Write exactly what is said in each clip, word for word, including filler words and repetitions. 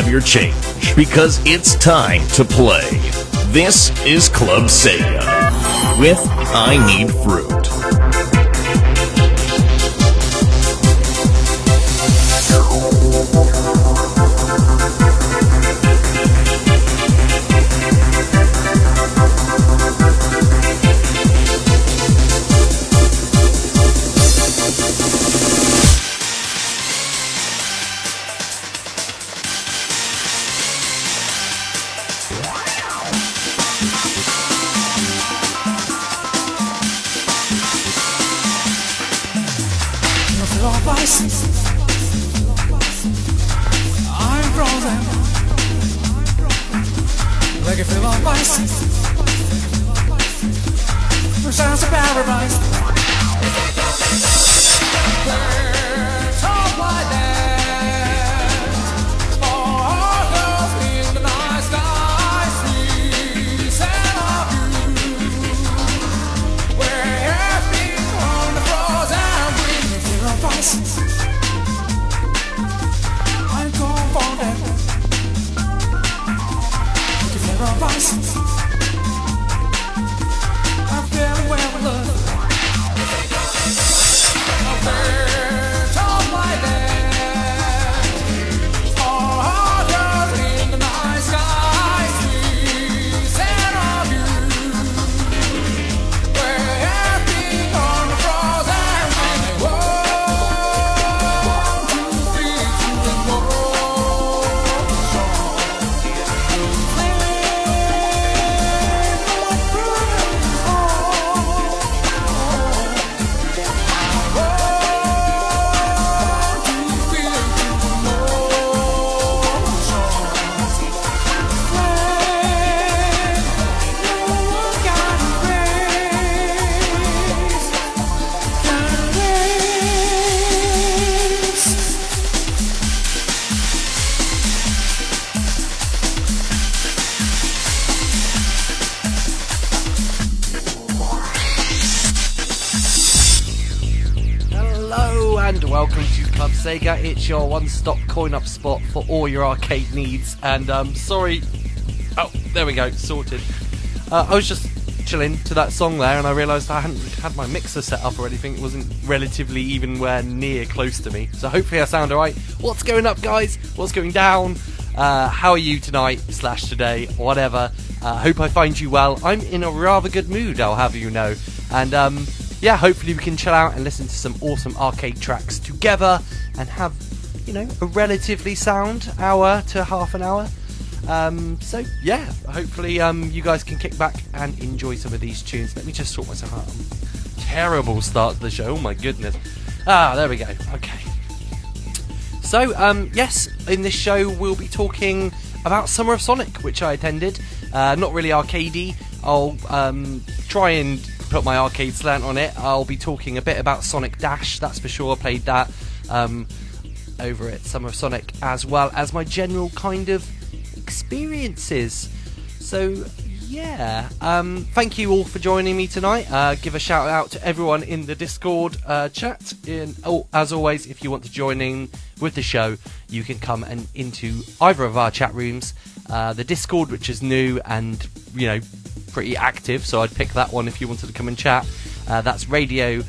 of your change because it's time to play. This is Club Sega with I Need Fruit. I'm frozen, like a film of ice. The sounds of paradise. Birds of white land, sparkles in the night sky. Sweet scent of you, where I've been on the frozen wind. The fear of ice. I've been where we love. A bird of my land, all harder in the night sky. Sweet scent of you, where I've been on the frozen wind. Want to feel you and more. Welcome to Club Sega. It's your one-stop coin-up spot for all your arcade needs. And um, sorry, oh, there we go, sorted. Uh, I was just chilling to that song there, and I realised I hadn't had my mixer set up or anything. It wasn't relatively even where near close to me. So hopefully I sound alright. What's going up, guys? What's going down? Uh, how are you tonight slash today? Whatever. Uh, hope I find you well. I'm in a rather good mood, I'll have you know. And um. yeah, hopefully we can chill out and listen to some awesome arcade tracks together and have, you know, a relatively sound hour to half an hour. Um, so, yeah, hopefully um, you guys can kick back and enjoy some of these tunes. Let me just sort myself out. Terrible start to the show, oh my goodness. Ah, there we go, okay. So, um, yes, in this show we'll be talking about Summer of Sonic, which I attended. Uh, not really arcadey. I'll um, try and put my arcade slant on it. I'll be talking a bit about Sonic Dash, that's for sure. I played that um, over at Summer of Sonic, as well as my general kind of experiences. So yeah, um, thank you all for joining me tonight. Uh, give a shout out to everyone in the Discord uh, chat. In, oh, as always, if you want to join in with the show, you can come and into either of our chat rooms. Uh, the Discord, which is new and, you know, pretty active, so I'd pick that one if you wanted to come and chat. Uh, that's radio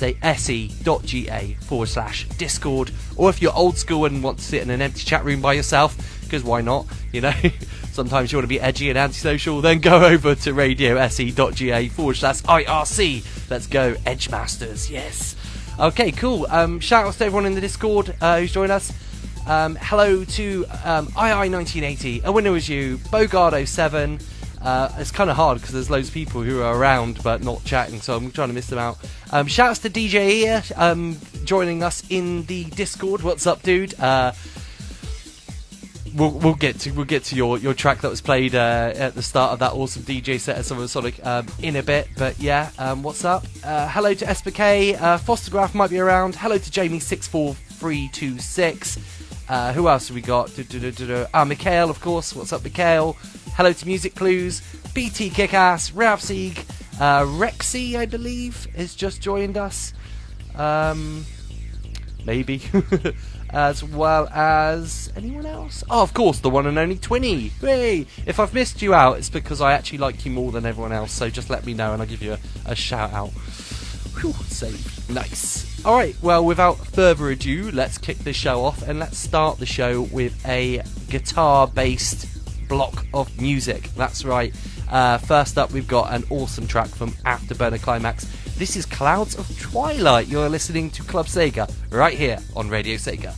se.ga forward slash Discord. Or if you're old school and want to sit in an empty chat room by yourself, because why not, you know, sometimes you want to be edgy and antisocial, then go over to radio se.ga forward slash IRC. Let's go, Edgemasters, yes. Okay, cool. Um, shout outs to everyone in the Discord uh, who's joined us. Um, hello to um, I I nineteen eighty, A Winner Was You, Bogard oh seven. Uh, it's kind of hard because there's loads of people who are around but not chatting, so I'm trying to miss them out. Um, shouts to D J here, um, joining us in the Discord. What's up, dude? Uh, we'll we'll get to we'll get to your, your track that was played uh, at the start of that awesome D J set at Summer of Sonic um, in a bit. But yeah, um, what's up? Uh, hello to S P K. Uh, Fostergraph might be around. Hello to Jamie six four three two six. Uh, who else have we got? Du- du- du- du- du. Ah, Mikhail, of course. What's up, Mikhail? Hello to Music Clues, B T Kickass, Ralph Sieg, uh, Rexy, I believe, has just joined us. Um, maybe. as well as anyone else. Oh, of course, the one and only Twinny. Hey, if I've missed you out, it's because I actually like you more than everyone else. So just let me know, and I'll give you a, a shout out. Whew, save. Nice. All right. Well, without further ado, let's kick the show off, and let's start the show with a guitar-based block of music. That's right. Uh, first up, we've got an awesome track from Afterburner Climax. This is Clouds of Twilight. You're listening to Club Sega right here on Radio Sega.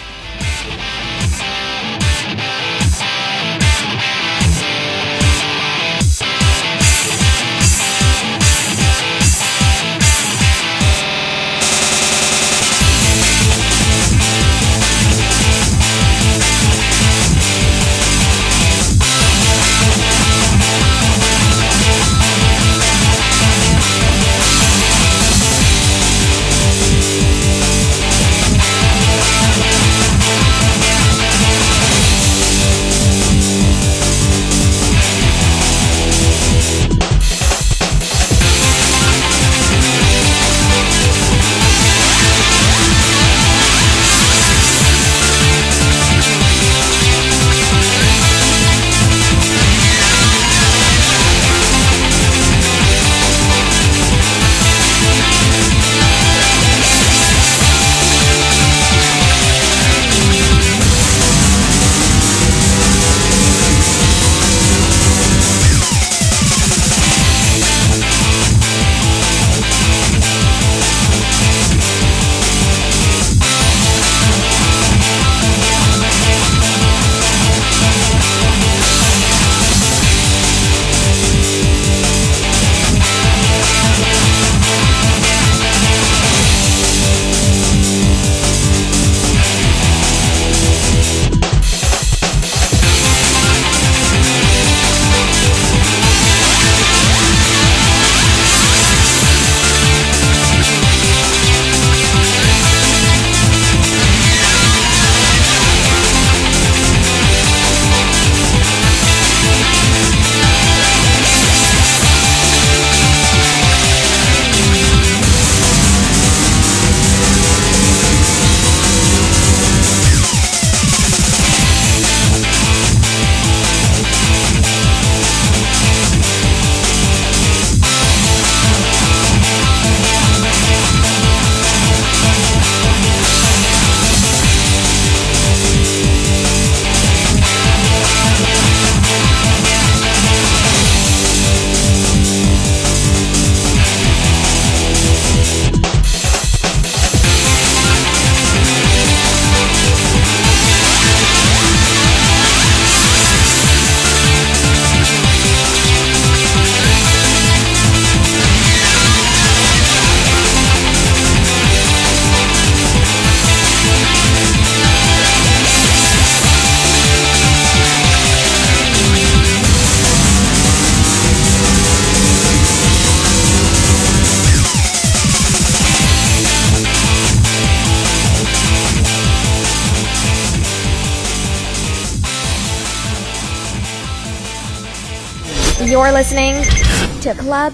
You're listening to Club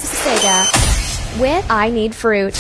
Sega with I Need Fruit.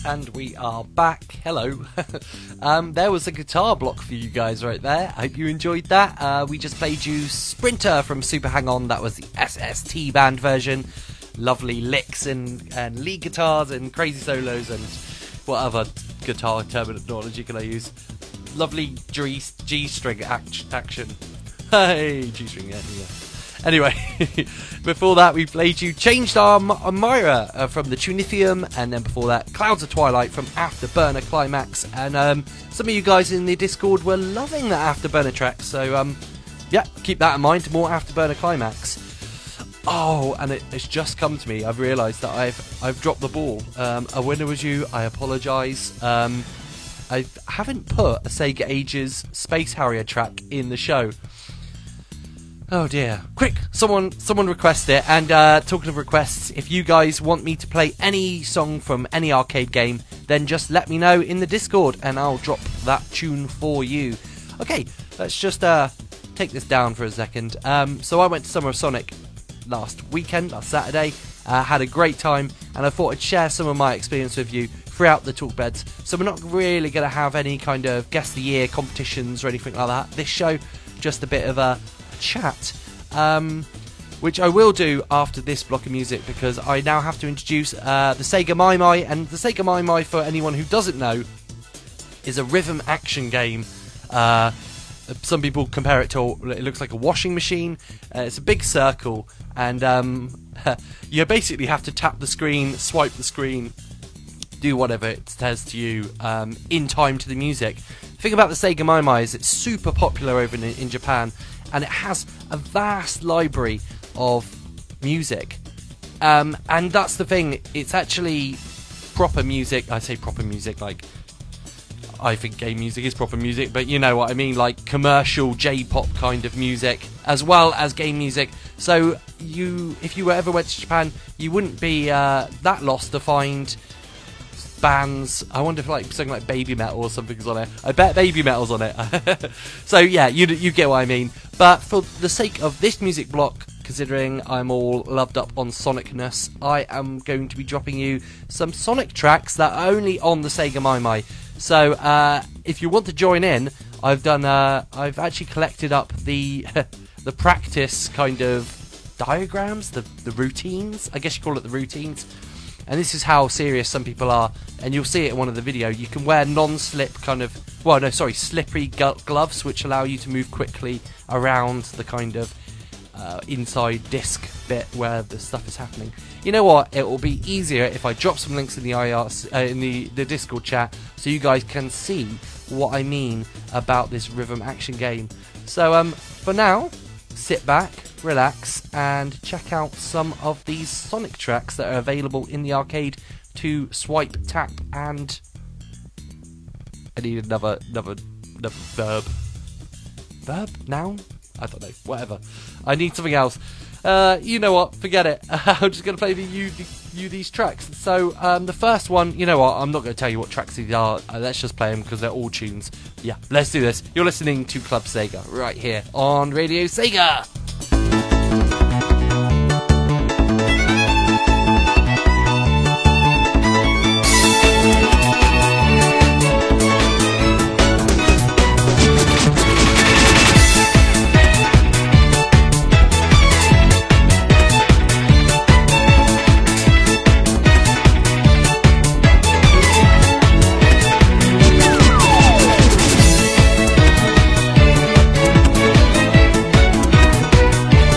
And we are back. Hello. um, there was a guitar block for you guys right there. I hope you enjoyed that. Uh, we just played you Sprinter from Super Hang On. That was the S S T band version. Lovely licks and, and lead guitars and crazy solos and what other guitar terminology can I use? Lovely G, G-string act, action. Hey, G-string, yeah, yeah. Anyway, before that we played you Changed Arm Myra uh, from the Tunithium, and then before that Clouds of Twilight from Afterburner Climax. And um, some of you guys in the Discord were loving that Afterburner track, so um, yeah, keep that in mind. More Afterburner Climax. Oh, and it, it's just come to me. I've realised that I've I've dropped the ball. Um, a winner was you. I apologise. Um, I haven't put a Sega Ages Space Harrier track in the show. Oh dear. Quick, someone someone request it. And uh, talking of requests, if you guys want me to play any song from any arcade game, then just let me know in the Discord and I'll drop that tune for you. Okay, let's just uh, take this down for a second. Um, so I went to Summer of Sonic last weekend, last Saturday. Uh, had a great time, and I thought I'd share some of my experience with you throughout the talk beds. So we're not really going to have any kind of guest of the year competitions or anything like that. This show, just a bit of a chat, um, which I will do after this block of music, because I now have to introduce uh, the Sega Mai Mai. And the Sega Mai Mai, for anyone who doesn't know, is a rhythm action game. Uh, some people compare it to, it looks like a washing machine. Uh, it's a big circle, and um, you basically have to tap the screen, swipe the screen, do whatever it says to you um, in time to the music. The thing about the Sega Mai Mai is it's super popular over in, in Japan, and it has a vast library of music. Um, and that's the thing, it's actually proper music. I say proper music, like, I think game music is proper music, but you know what I mean, like commercial J-pop kind of music, as well as game music. So you, if you ever went to Japan, you wouldn't be uh, that lost to find bands. I wonder if like something like Baby Metal or something's on it. I bet Baby Metal's on it. So yeah, you you get what I mean. But for the sake of this music block, considering I'm all loved up on Sonicness, I am going to be dropping you some Sonic tracks that are only on the Sega Mai Mai. So uh, if you want to join in, I've done. Uh, I've actually collected up the the practice kind of diagrams, the the routines. I guess you call it the routines. And this is how serious some people are, and you'll see it in one of the video. You can wear non-slip kind of, well, no, sorry, slippery gu- gloves, which allow you to move quickly around the kind of uh, inside disc bit where the stuff is happening. You know what? It will be easier if I drop some links in the I R C, uh, in the, the Discord chat, so you guys can see what I mean about this rhythm action game. So um, for now, sit back, relax, and check out some of these Sonic tracks that are available in the arcade to swipe, tap, and I need another another, another verb. Verb? Noun? I don't know. Whatever. I need something else. Uh, you know what? Forget it. I'm just going to play the, you, the, you these tracks. So um, the first one, you know what? I'm not going to tell you what tracks these are. Uh, let's just play them because they're all tunes. Yeah, let's do this. You're listening to Club Sega right here on Radio Sega. Thank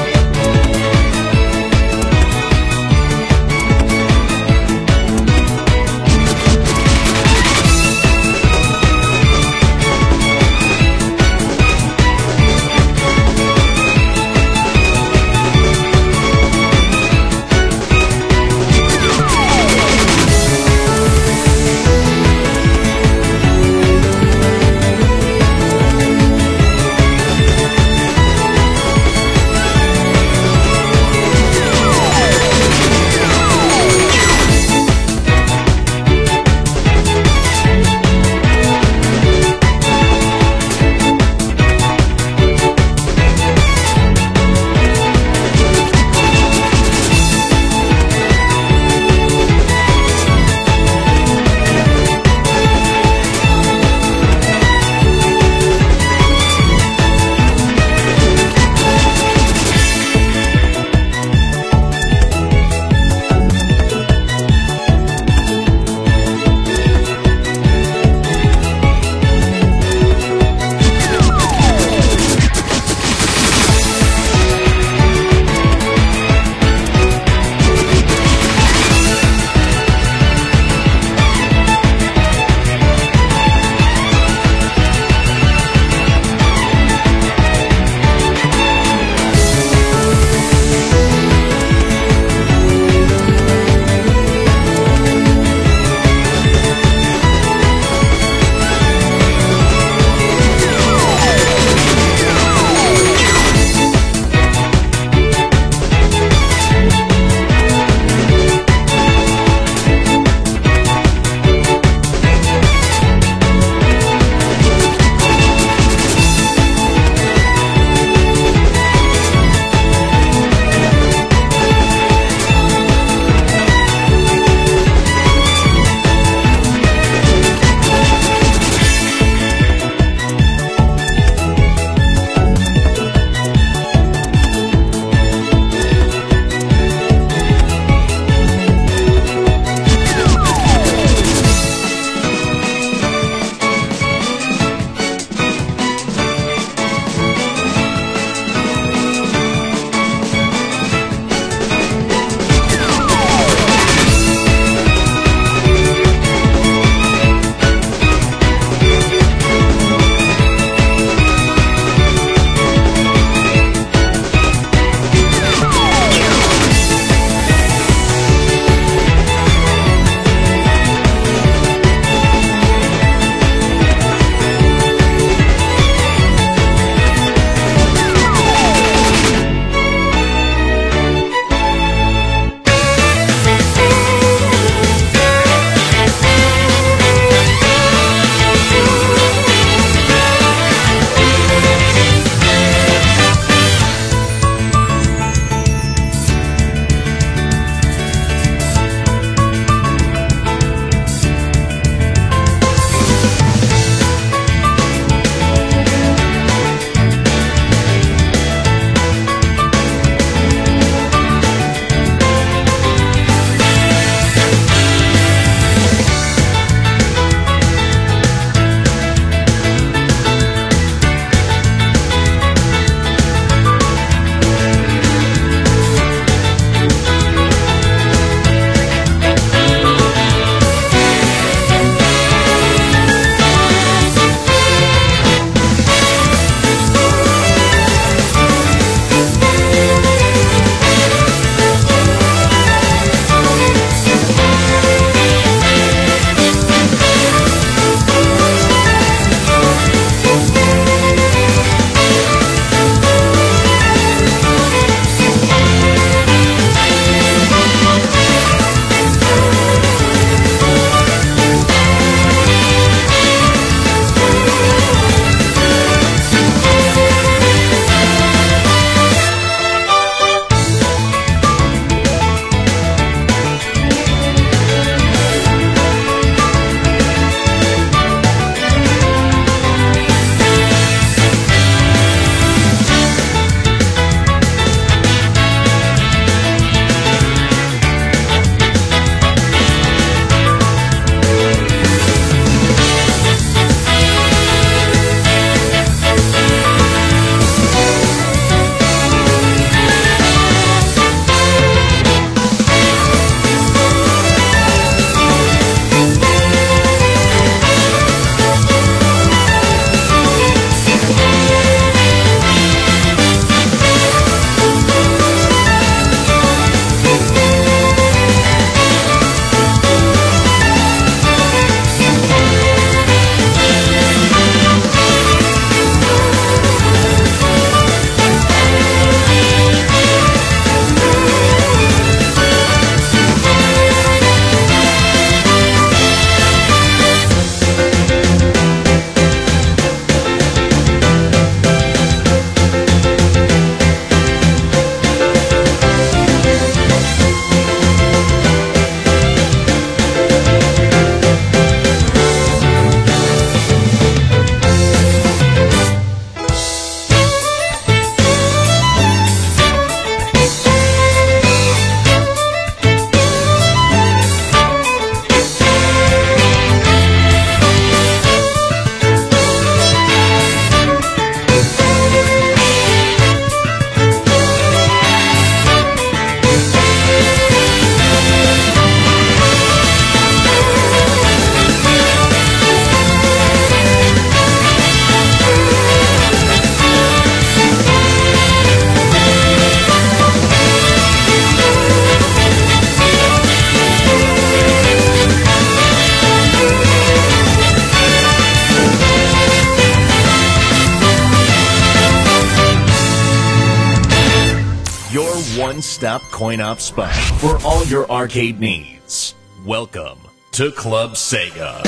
one-stop coin-op spot for all your arcade needs. Welcome to Club Sega.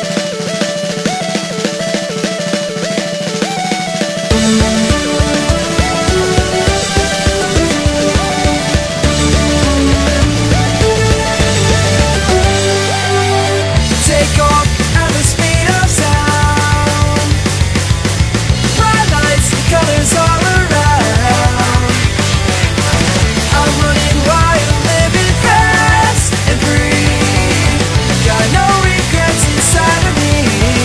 Take off at the speed of sound. Bright lights, the colors all around. I'm running wild, living fast and free. Got no regrets inside of me.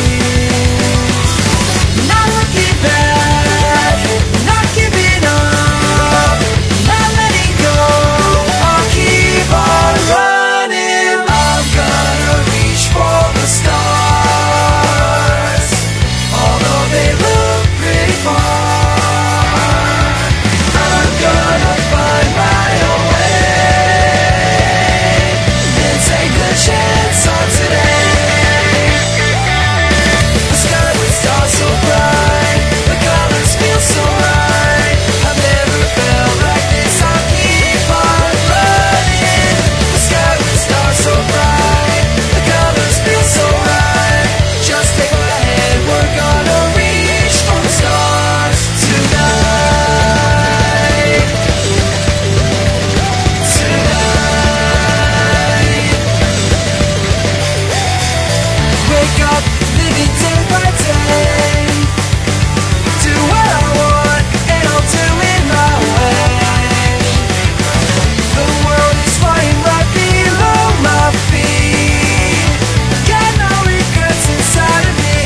Not looking back, not giving up, not letting go. I'll keep on running. I'm gonna reach for the stars, although they look pretty far. I'm gonna find my own way and take the chance on today. The sky with stars so bright, the colors feel so right. I've never felt like this. I'll keep on running. The sky with stars so bright, the colors feel so right. Just take my hand, we're gonna reach for the stars tonight. Tonight. Wake up, living day by day. Do what I want, and I'll do it my way. The world is flying right below my feet. Got no regrets inside of me.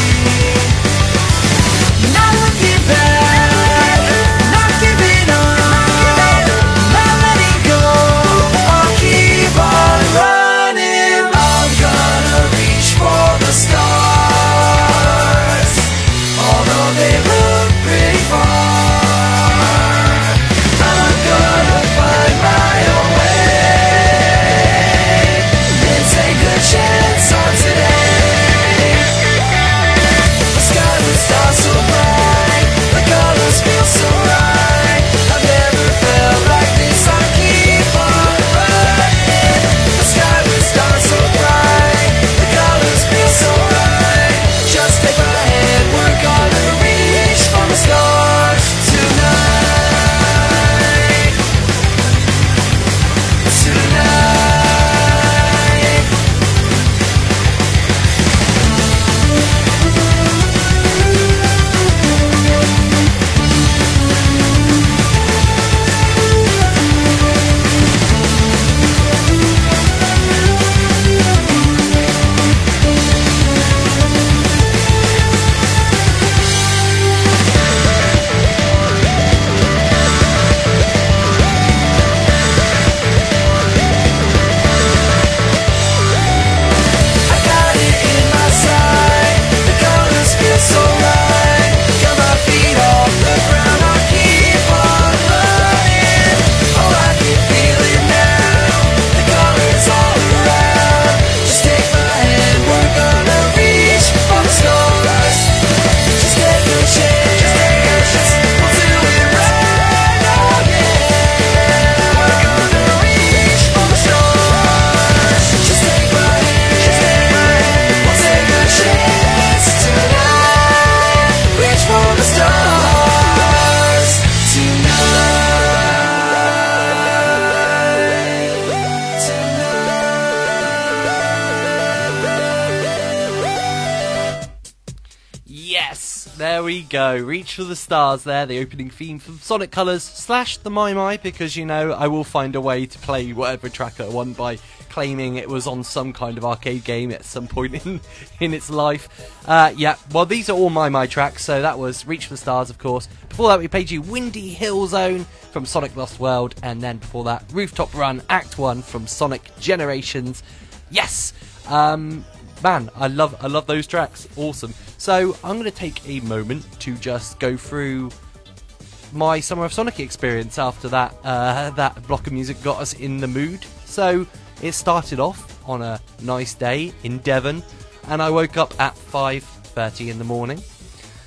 Not looking back, not giving up, not letting go. I'll keep on running. I'm gonna reach for the stars, although they look pretty far. I'm gonna find my own way and take a chance on today. The sky with stars so bright, the colors feel so right. I've never felt like this. I'll keep on running. The sky with stars so bright, the colors feel so right. Just take my hand, we're gonna reach for the stars tonight. Tonight. I got it in my sight, the colors feel so right. Got my feet off the ground, I'll keep on running. Oh, I can feel it now, the colors all around. Just take my hand, we're gonna reach for the stars. Just take a chance, just take a chance, we'll do it right. Oh yeah, we're gonna reach for the stars. Just take my hand, just take my hand, we'll take a chance tonight. Reach for the stars tonight. Yes, there we go. Reach for the stars there, the opening theme from Sonic Colors slash the My My, because you know I will find a way to play whatever track I want by claiming it was on some kind of arcade game at some point in in its life. Uh, yeah, well these are all My My tracks, so that was Reach for the Stars of course. Before that we played you Windy Hill Zone from Sonic Lost World, and then before that Rooftop Run Act one from Sonic Generations. Yes! Um, man, I love I love those tracks. Awesome. So I'm going to take a moment to just go through my Summer of Sonic experience after that uh, that block of music got us in the mood. So it started off on a nice day in Devon, and I woke up at five thirty in the morning.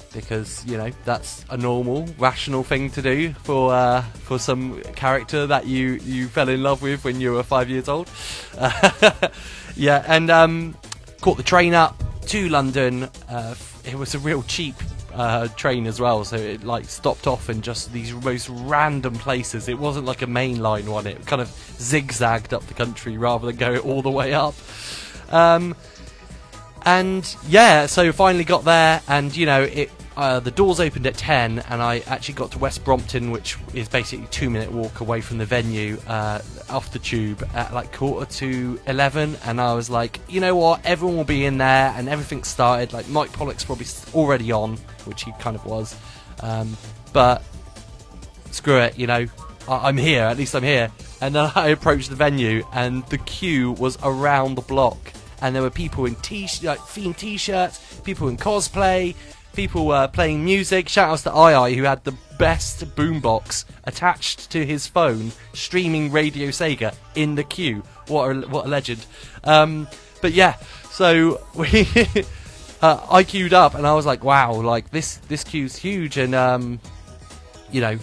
because you know that's a normal, rational thing to do for uh, for some character that you you fell in love with when you were five years old. Uh, yeah, and um, caught the train up to London. Uh, it was a real cheap uh, train as well, so it like stopped off in just these most random places. It wasn't like a mainline one; it kind of zigzagged up the country rather than go all the way up. Um, and yeah, so finally got there, and you know, it uh, the doors opened at ten, and I actually got to West Brompton, which is basically a two minute walk away from the venue, uh, off the tube at like quarter to eleven, and I was like, you know what, everyone will be in there, and everything started. Like Mike Pollock's probably already on, which he kind of was, um, but screw it, you know, I- I'm here. At least I'm here. And then I approached the venue, and the queue was around the block. And there were people in t like themed t-shirts, people in cosplay, people uh, playing music. Shout outs to I I, who had the best boombox attached to his phone, streaming Radio Sega in the queue. What a, what a legend. Um, but yeah, so we uh, I queued up, and I was like, wow, like this this queue's huge, and um, you know,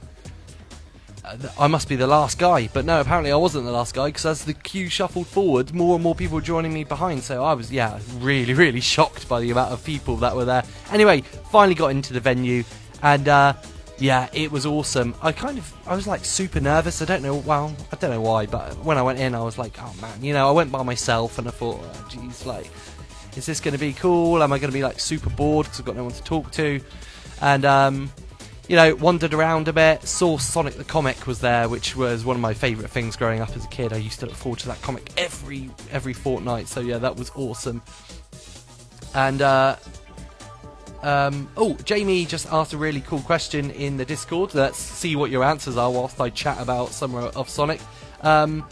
I must be the last guy, but no, apparently I wasn't the last guy, because as the queue shuffled forward, more and more people were joining me behind, so I was, yeah, really, really shocked by the amount of people that were there. Anyway, finally got into the venue, and, uh, yeah, it was awesome. I kind of, I was, like, super nervous. I don't know, well, I don't know why, but when I went in, I was like, oh, man, you know, I went by myself, and I thought, oh, geez, like, is this going to be cool? Am I going to be, like, super bored, because I've got no one to talk to? And, um... you know, wandered around a bit, saw Sonic the Comic was there, which was one of my favourite things growing up as a kid. I used to look forward to that comic every every fortnight, so yeah, that was awesome. And, uh, um, oh, Jamie just asked a really cool question in the Discord. Let's see what your answers are whilst I chat about Summer of Sonic. Um,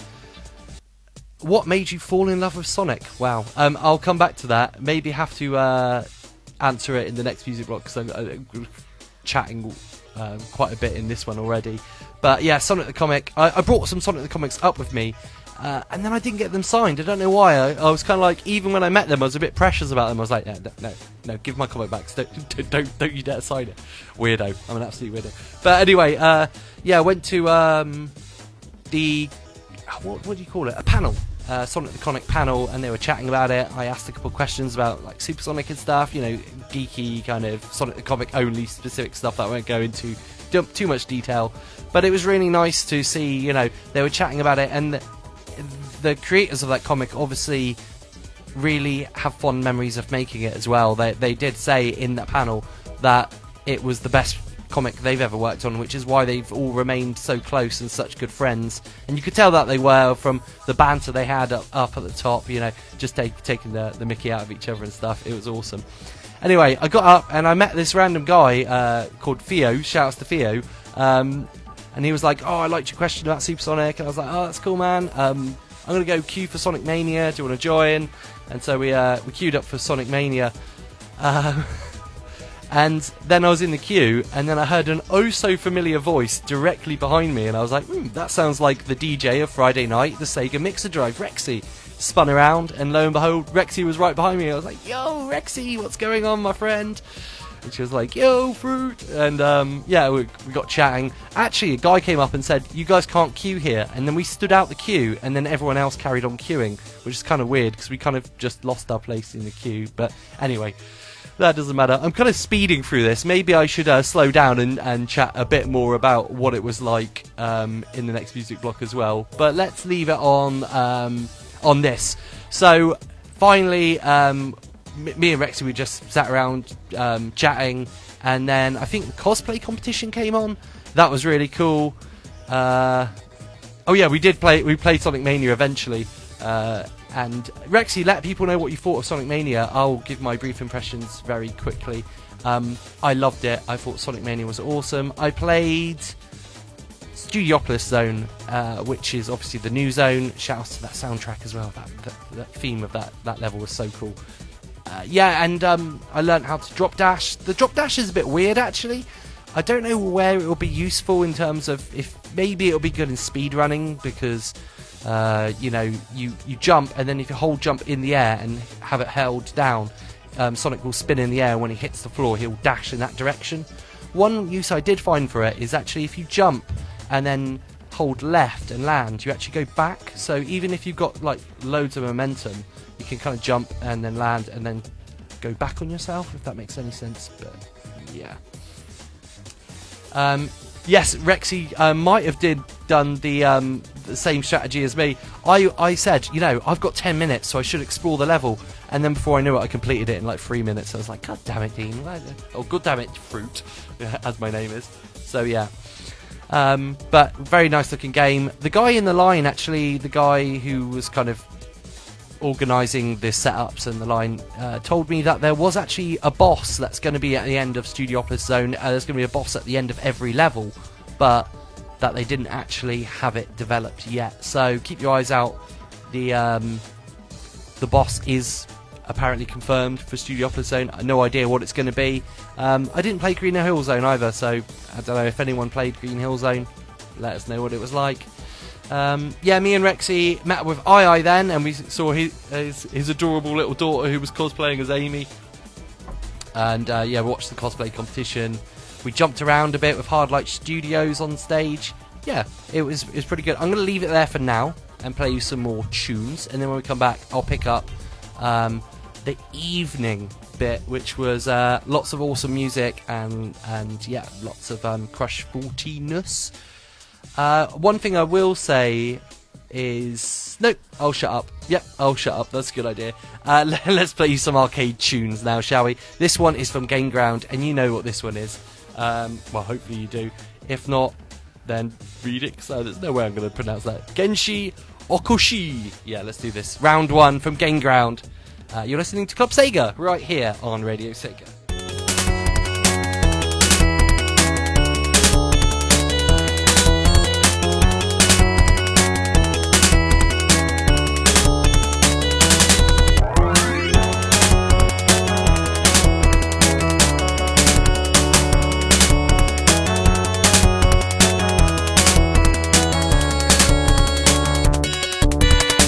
what made you fall in love with Sonic? Wow. Um, I'll come back to that. Maybe have to uh, answer it in the next music block, because I'm... Uh, chatting um, quite a bit in this one already. But yeah, Sonic the Comic, I, I brought some Sonic the Comics up with me, uh, and then I didn't get them signed. I don't know why. I, I was kind of like, even when I met them, I was a bit precious about them. I was like, no, no, no, no give my comic back. Don't, don't, don't, don't you dare sign it. Weirdo. I'm an absolute weirdo. But anyway, uh, yeah, I went to um, the, what, what do you call it? A panel. Uh, Sonic the Comic panel, and they were chatting about it. I asked a couple of questions about like Supersonic and stuff, you know, geeky kind of Sonic the Comic only specific stuff that I won't go into too much detail, but it was really nice to see, you know, they were chatting about it, and the, the creators of that comic obviously really have fond memories of making it as well. They, they did say in that panel that it was the best comic they've ever worked on, which is why they've all remained so close and such good friends. And you could tell that they were from the banter they had up, up at the top, you know, just take, taking the, the mickey out of each other and stuff. It was awesome. Anyway, I got up and I met this random guy uh, called Theo. Shouts to Theo. Um, and he was like, oh, I liked your question about Supersonic. And I was like, oh, that's cool, man. Um, I'm going to go queue for Sonic Mania. Do you want to join? And so we uh, we queued up for Sonic Mania. Um... And then I was in the queue, and then I heard an oh-so-familiar voice directly behind me, and I was like, hmm, that sounds like the D J of Friday night, the Sega Mixer Drive, Rexy. Spun around, and lo and behold, Rexy was right behind me. I was like, yo, Rexy, what's going on, my friend? And she was like, yo, Fruit. And, um, yeah, we, we got chatting. Actually, a guy came up and said, you guys can't queue here. And then we stood out the queue, and then everyone else carried on queuing, which is kind of weird, because we kind of just lost our place in the queue. But anyway... that doesn't matter. I'm kind of speeding through this. Maybe I should uh, slow down and, and chat a bit more about what it was like um, in the next music block as well. But let's leave it on um, on this. So finally, um, m- me and Rexy, we just sat around um, chatting, and then I think the cosplay competition came on. That was really cool. Uh, oh yeah, we did play. We played Sonic Mania eventually. Uh, And Rexy, let people know what you thought of Sonic Mania. I'll give my brief impressions very quickly. Um, I loved it. I thought Sonic Mania was awesome. I played Studiopolis Zone, uh, which is obviously the new zone. Shout out to that soundtrack as well. That, that, that theme of that, that level was so cool. Uh, yeah, and um, I learned how to drop dash. The drop dash is a bit weird, actually. I don't know where it will be useful in terms of if maybe it'll be good in speedrunning, because uh, you know you you jump, and then if you hold jump in the air and have it held down, um, Sonic will spin in the air. When he hits the floor, he'll dash in that direction. One use I did find for it is actually if you jump and then hold left and land, you actually go back. So even if you've got like loads of momentum, you can kind of jump and then land and then go back on yourself, if that makes any sense. But yeah. Um, yes, Rexy uh, might have did done the, um, the same strategy as me. I I said, you know, I've got ten minutes, so I should explore the level. And then before I knew it, I completed it in like three minutes. I was like, God damn it, Dean! Oh, God damn it, Fruit, as my name is. So yeah. Um, but very nice looking game. The guy in the line, actually, the guy who was kind of organising the setups and the line, uh, told me that there was actually a boss that's going to be at the end of Studiopolis Zone. Uh, there's going to be a boss at the end of every level, but that they didn't actually have it developed yet. So keep your eyes out. The um, the boss is apparently confirmed for Studiopolis Zone. I have no idea what it's going to be. Um, I didn't play Green Hill Zone either, so I don't know if anyone played Green Hill Zone. Let us know what it was like. Um, yeah, me and Rexy met with Ai Ai then, and we saw his, his, his adorable little daughter who was cosplaying as Amy. And uh, yeah, we watched the cosplay competition. We jumped around a bit with Hardlight Studios on stage. Yeah, it was, it was pretty good. I'm going to leave it there for now and play you some more tunes, and then when we come back, I'll pick up um, the evening bit, which was uh, lots of awesome music and and yeah, lots of um, Crush forty-ness. Uh, one thing I will say is... Nope, I'll shut up. Yep, I'll shut up. That's a good idea. Uh, let's play you some arcade tunes now, shall we? This one is from Game Ground, and you know what this one is. Um, well, hopefully you do. If not, then read it, because there's no way I'm going to pronounce that. Genshi Okoshi. Yeah, let's do this. Round one from Game Ground. Uh, you're listening to Club Sega, right here on Radio Sega.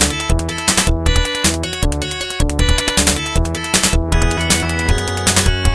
We'll be right back.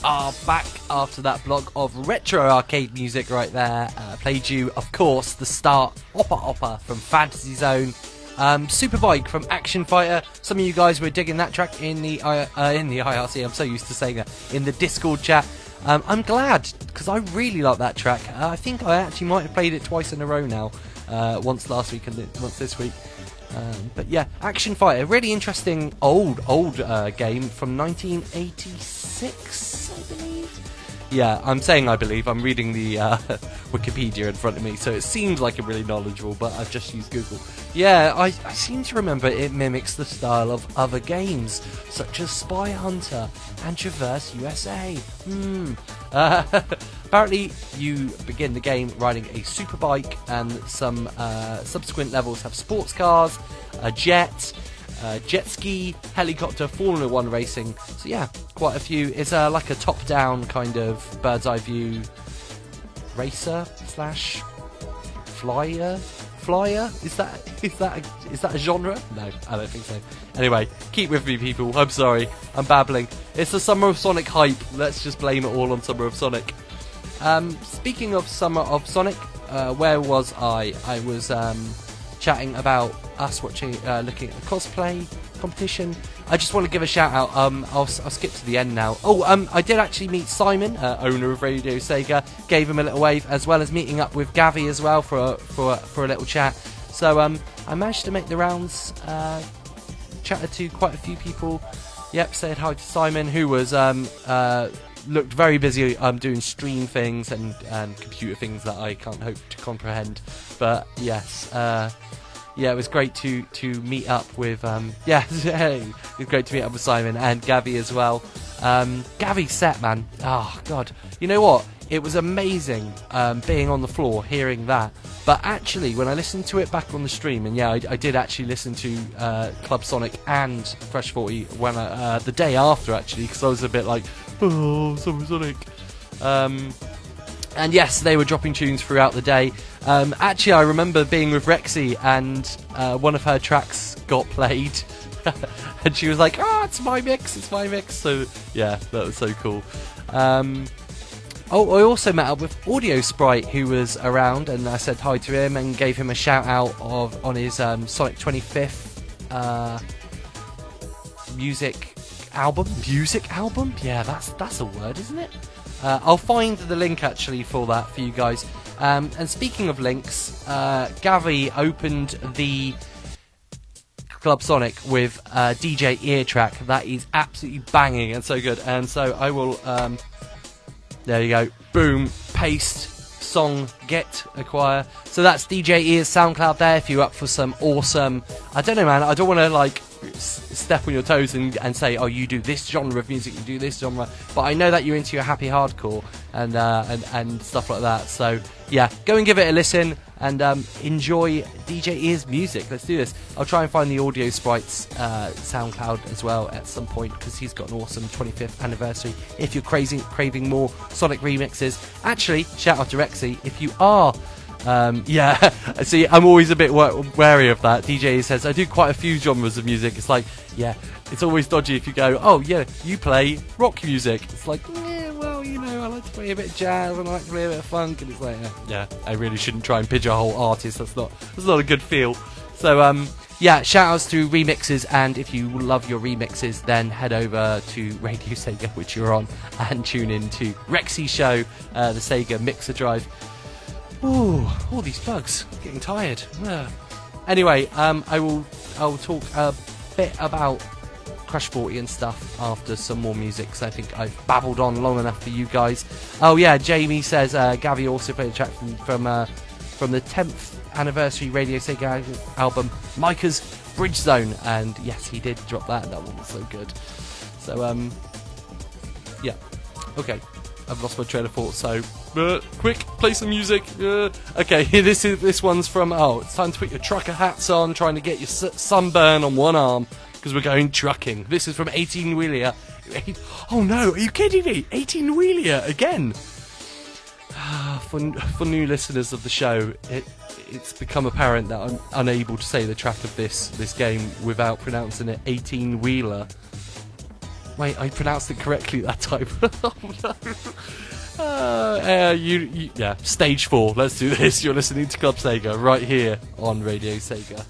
are back after that block of retro arcade music right there. Uh, played you, of course, the start Oppa Oppa from Fantasy Zone. Um, Superbike from Action Fighter. Some of you guys were digging that track in the I- uh, in the I R C. I'm so used to saying that in the Discord chat. Um, I'm glad because I really like that track. Uh, I think I actually might have played it twice in a row now. Uh, once last week and th- once this week. Um, but yeah, Action Fighter, really interesting old old uh, game from nineteen eighty-six, I believe. Yeah, I'm saying I believe. I'm reading the uh, Wikipedia in front of me, so it seems like I'm really knowledgeable, but I've just used Google. Yeah, I, I seem to remember it mimics the style of other games, such as Spy Hunter and Traverse U S A. Hmm. Uh, apparently, you begin the game riding a superbike, and some uh, subsequent levels have sports cars, a jet, uh, jet ski, helicopter, Formula One racing. So yeah, quite a few. It's uh, like a top-down kind of bird's eye view racer slash flyer. Flyer? Is that is that a, is that a genre? No, I don't think so. Anyway, keep with me, people. I'm sorry, I'm babbling. It's the Summer of Sonic hype. Let's just blame it all on Summer of Sonic. Um, speaking of Summer of Sonic, uh, where was I? I was um, chatting about us watching, uh, looking at the cosplay competition. I just want to give a shout out. Um, I'll, I'll skip to the end now. Oh, um, I did actually meet Simon, uh, owner of Radio Sega. Gave him a little wave, as well as meeting up with Gavi as well for a, for a, for a little chat. So um, I managed to make the rounds. Uh, chatted to quite a few people. Yep, said hi to Simon, who was um, uh, looked very busy um, doing stream things and, and computer things that I can't hope to comprehend. But yes. Uh, Yeah, it was great to, to meet up with, um, yeah, hey, it was great to meet up with Simon and Gavi as well. Um, Gavi's set, man, oh, God. You know what? It was amazing um, being on the floor, hearing that. But actually, when I listened to it back on the stream, and yeah, I, I did actually listen to uh, Club Sonic and Fresh forty when I, uh, the day after, actually, because I was a bit like, oh, Summer Sonic. Um... And yes, they were dropping tunes throughout the day. Um, actually, I remember being with Rexy, and uh, one of her tracks got played. And she was like, oh, it's my mix, it's my mix. So, yeah, that was so cool. Um, oh, I also met up with Audio Sprite, who was around, and I said hi to him and gave him a shout-out of on his um, Sonic twenty-fifth uh, music album. Music album? Yeah, that's, that's a word, isn't it? Uh, I'll find the link actually for that for you guys. Um, and speaking of links, uh, Gavi opened the Club Sonic with a D J ear track that is absolutely banging and so good. And so I will, um, there you go, boom, paste, song, get, acquire. So that's D J Ear's SoundCloud there if you're up for some awesome, I don't know, man, I don't want to like step on your toes and, and say, oh, you do this genre of music, you do this genre, but I know that you're into your happy hardcore and uh, and, and stuff like that. So yeah, go and give it a listen and um, enjoy D J Ear's music. Let's do this. I'll try and find the Audio Sprites uh, SoundCloud as well at some point, because he's got an awesome twenty-fifth anniversary if you're crazy, craving more Sonic remixes. Actually, shout out to Rexy if you are. Um, yeah, see, I'm always a bit wary of that. D J says, I do quite a few genres of music. It's like, yeah, it's always dodgy if you go, oh, yeah, you play rock music. It's like, yeah, well, you know, I like to play a bit of jazz and I like to play a bit of funk. And it's like, yeah, yeah I really shouldn't try and pigeonhole artists. That's not, that's not a good feel. So, um, yeah, shout outs to remixes. And if you love your remixes, then head over to Radio Sega, which you're on, and tune in to Rexy's show, uh, the Sega Mixer Drive. Ooh, all these bugs. Getting tired. Ugh. Anyway, um, I will I'll talk a bit about Crash forty and stuff after some more music, because I think I've babbled on long enough for you guys. Oh yeah, Jamie says uh, Gavi also played a track from from, uh, from the tenth anniversary Radio Sega album, Micah's Bridge Zone, and yes, he did drop that. That one was so good. So um, yeah, okay. I've lost my train of thought, so uh, quick, play some music. Uh, okay, this is this one's from, oh, it's time to put your trucker hats on, trying to get your s- sunburn on one arm, because we're going trucking. This is from eighteen Wheeler. Oh no, are you kidding me? eighteen Wheeler again? for, for new listeners of the show, it, it's become apparent that I'm unable to say the track of this, this game without pronouncing it eighteen Wheeler. Wait, I pronounced it correctly that time. Oh, no. Uh, uh, you, you, yeah, stage four. Let's do this. You're listening to Club Sega right here on Radio Sega.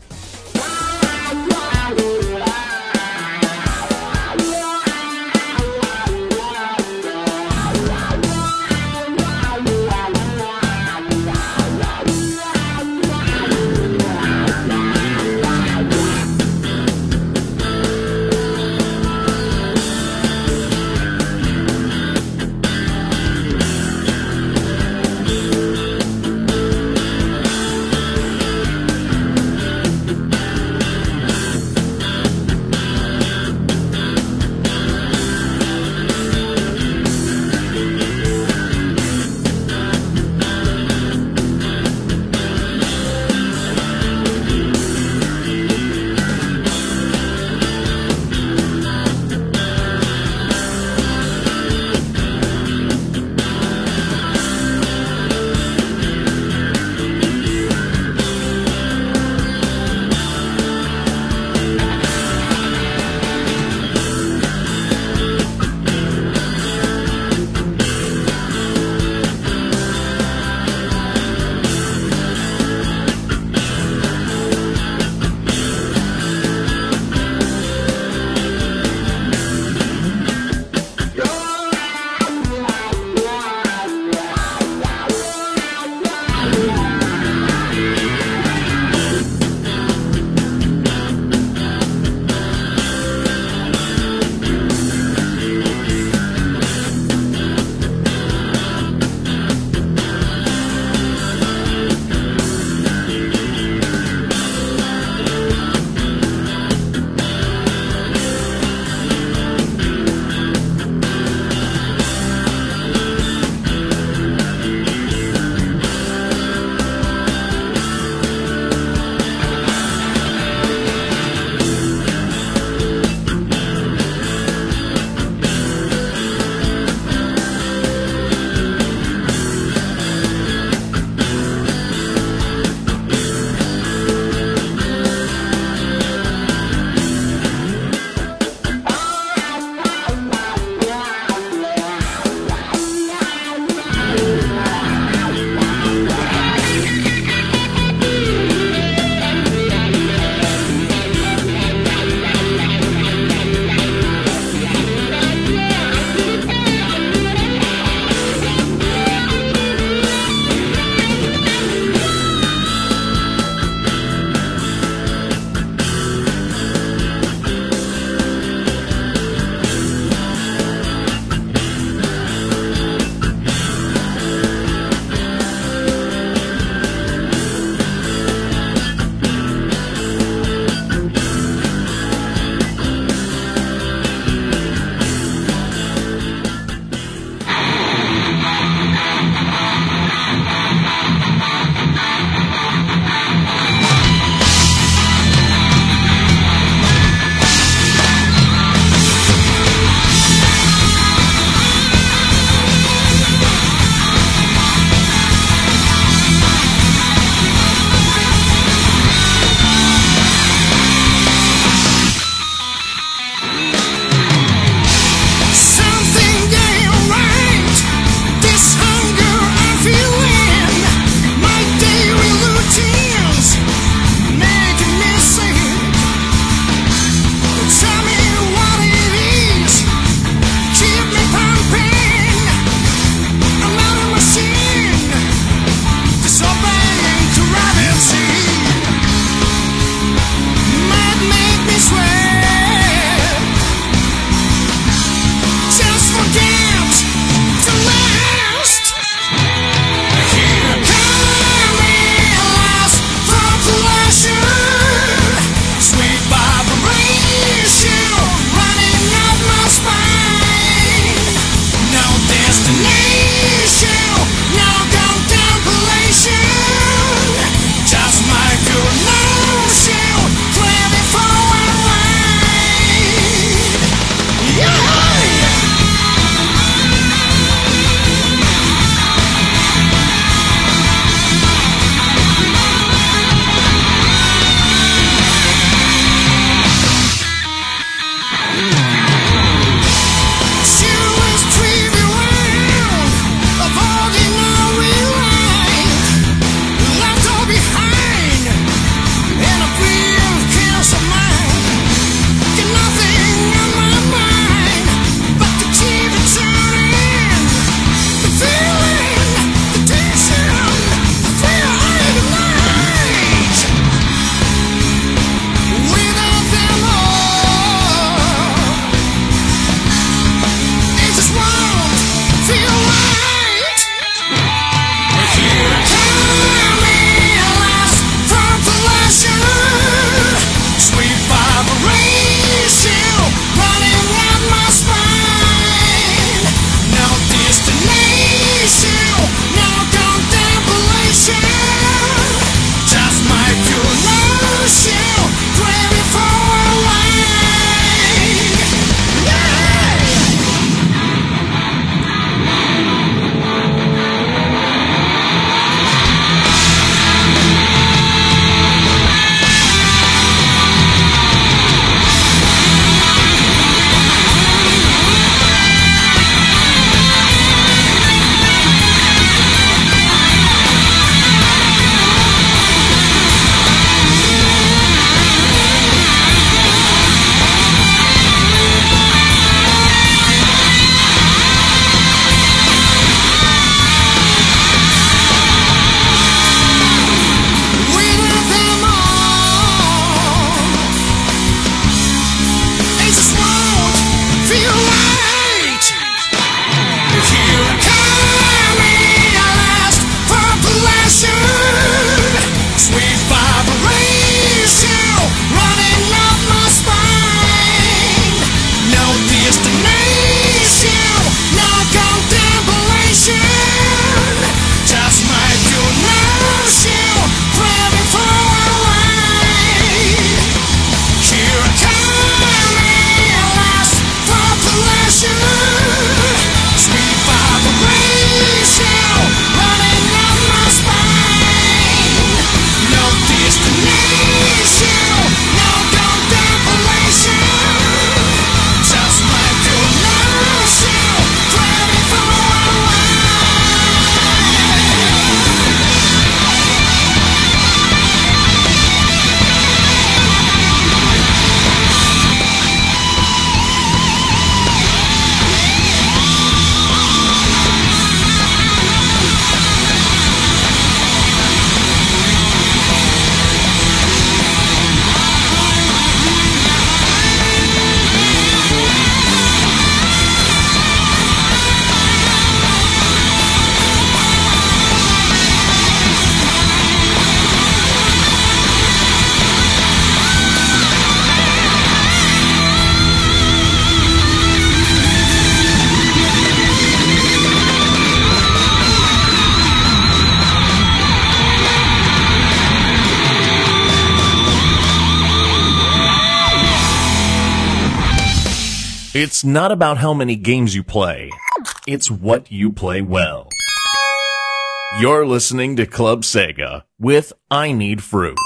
It's not about how many games you play. It's what you play well. You're listening to Club Sega with I Need Fruit.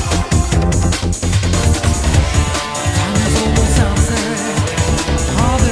All the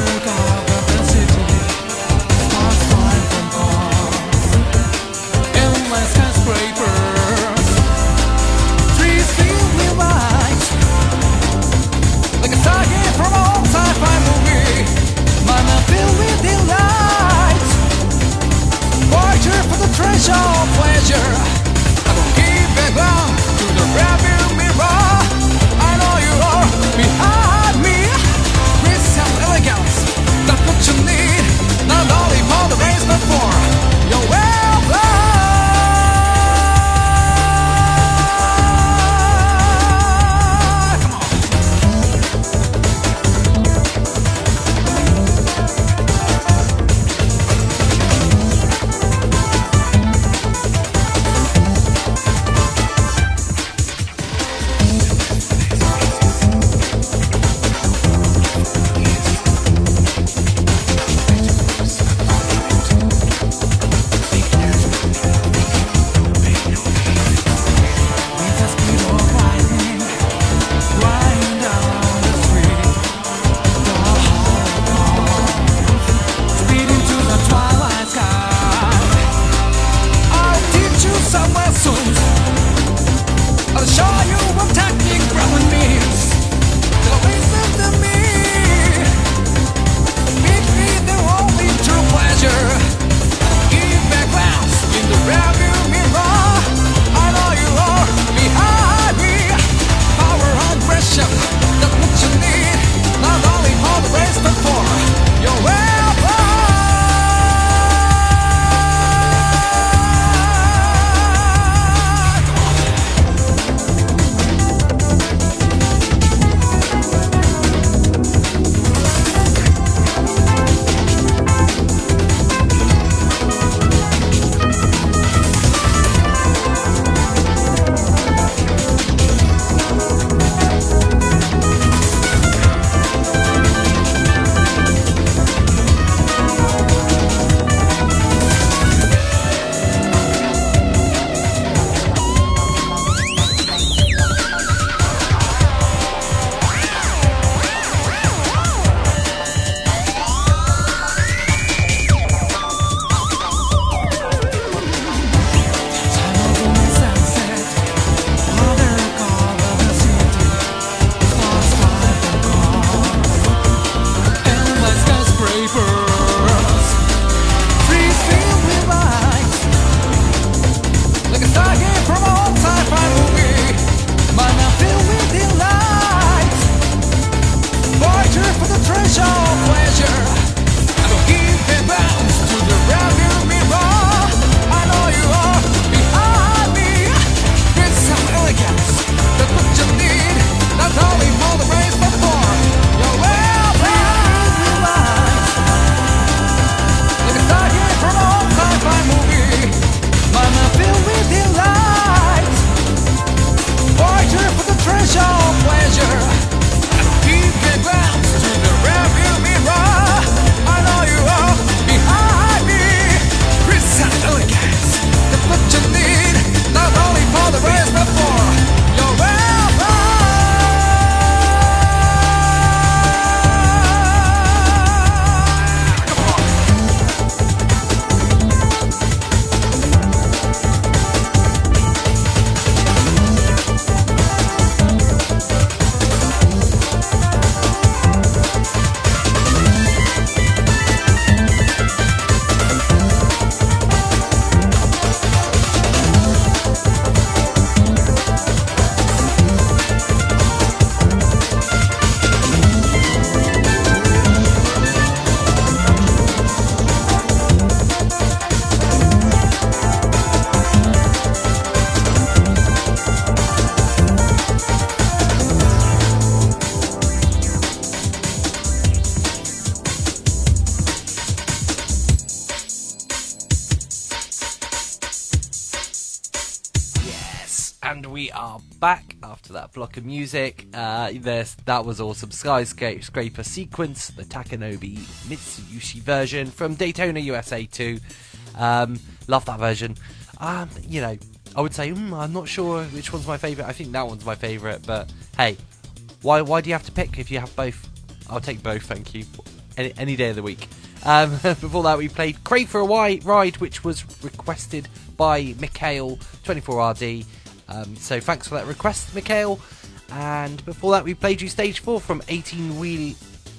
And we are back after that block of music. Uh, there's, that was awesome. Skyscraper Sequence, the Takanobi Mitsuyoshi version from Daytona U S A two. Um, love that version. Um, you know, I would say, mm, I'm not sure which one's my favourite. I think that one's my favourite, but hey, why why do you have to pick if you have both? I'll take both, thank you. Any, any day of the week. Um, before that, we played Crave for a Wi- Ride, which was requested by Mikhail twenty-four R D. Um, so thanks for that request, Mikhail. And before that, we played you Stage four from eighteen Wheel...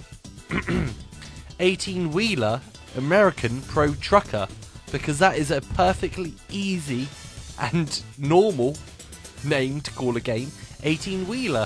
eighteen Wheeler American Pro Trucker, because that is a perfectly easy and normal name to call a game. eighteen Wheeler.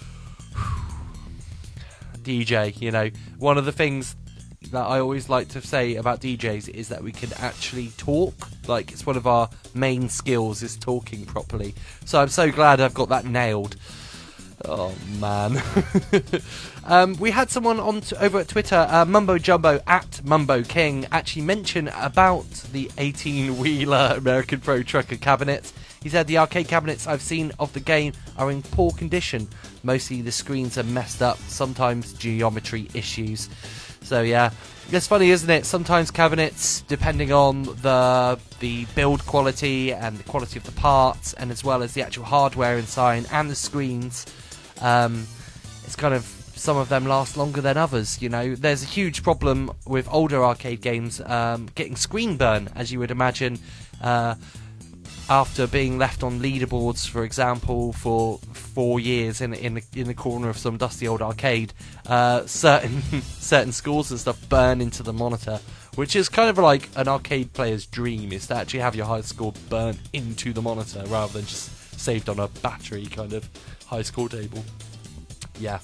D J, you know, one of the things that I always like to say about D Js is that we can actually talk. Like, it's one of our main skills is talking properly. So I'm so glad I've got that nailed. Oh man. um, we had someone on t- over at Twitter, uh, Mumbo Jumbo at Mumbo King, actually mention about the eighteen Wheeler American Pro Trucker cabinets. He said the arcade cabinets I've seen of the game are in poor condition. Mostly the screens are messed up, sometimes geometry issues. So yeah, it's funny, isn't it? Sometimes cabinets, depending on the the build quality and the quality of the parts, and as well as the actual hardware inside and the screens, um, it's kind of, some of them last longer than others. You know, there's a huge problem with older arcade games um, getting screen burn, as you would imagine. Uh, After being left on leaderboards, for example, for four years in in the, in the corner of some dusty old arcade, uh, certain certain scores and stuff burn into the monitor, which is kind of like an arcade player's dream, is to actually have your high score burn into the monitor rather than just saved on a battery kind of high score table. Yeah.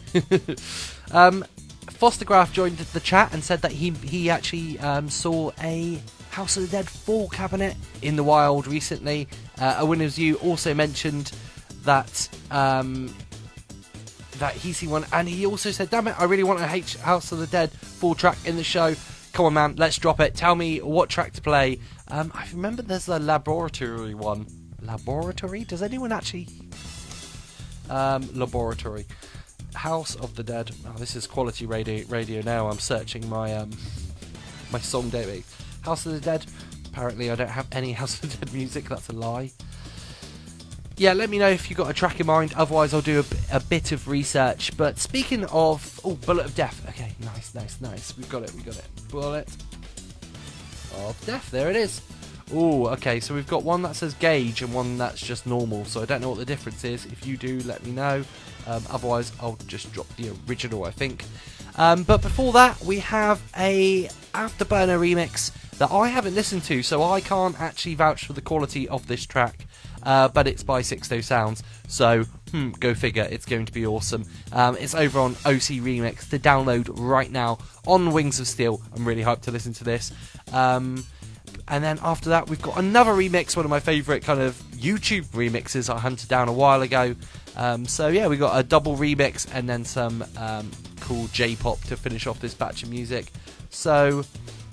um, Fostergraph joined the chat and said that he he actually um, saw a House of the Dead four cabinet in the wild recently. Uh, A Winner's You also mentioned that um, that he's seen one, and he also said, damn it, I really want a H- House of the Dead four track in the show. Come on, man, let's drop it. Tell me what track to play. Um, I remember there's a laboratory one. Laboratory? Does anyone actually... Um, laboratory. House of the Dead. Oh, this is quality radio, radio now. I'm searching my um, my song database. House of the Dead. Apparently I don't have any House of the Dead music. That's a lie. Yeah, let me know if you've got a track in mind. Otherwise I'll do a, a bit of research. But speaking of... Oh, Bullet of Death. Okay, nice, nice, nice. We've got it, we've got it. Bullet of Death. There it is. Oh, okay. So we've got one that says Gauge and one that's just normal. So I don't know what the difference is. If you do, let me know. Um, otherwise I'll just drop the original, I think. Um, but before that, we have a Afterburner remix that I haven't listened to, so I can't actually vouch for the quality of this track. Uh, but it's by Sixto Sounds, so hmm, go figure, it's going to be awesome. Um, it's over on O C Remix to download right now on Wings of Steel. I'm really hyped to listen to this. Um, and then after that, we've got another remix, one of my favourite kind of YouTube remixes I hunted down a while ago. Um, so yeah, we got a double remix and then some um, cool J-pop to finish off this batch of music. So...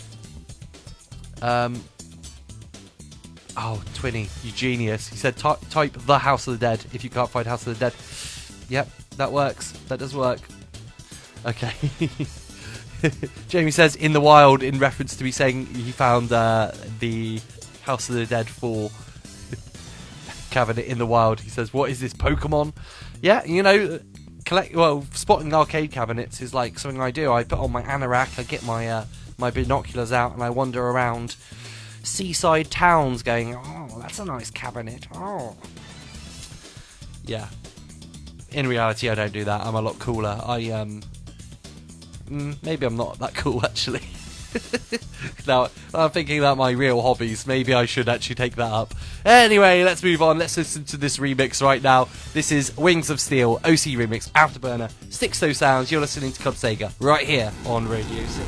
Um, oh, Twinny, you genius. He said ty- type The House of the Dead if you can't find House of the Dead. Yep, that works. That does work. Okay. Jamie says, in the wild, in reference to me saying he found uh, the House of the Dead four cabinet in the wild. He says, what is this, Pokemon? Yeah, you know, collect. Well, spotting arcade cabinets is like something I do. I put on my anorak, I get my... Uh, my binoculars out and I wander around seaside towns going, oh, that's a nice cabinet. Oh. Yeah. In reality, I don't do that. I'm a lot cooler. I, um... Mm, maybe I'm not that cool, actually. Now, I'm thinking about my real hobbies. Maybe I should actually take that up. Anyway, let's move on. Let's listen to this remix right now. This is Wings of Steel, O C Remix, Afterburner, Sixto Sounds. You're listening to Club Sega right here on Radio City.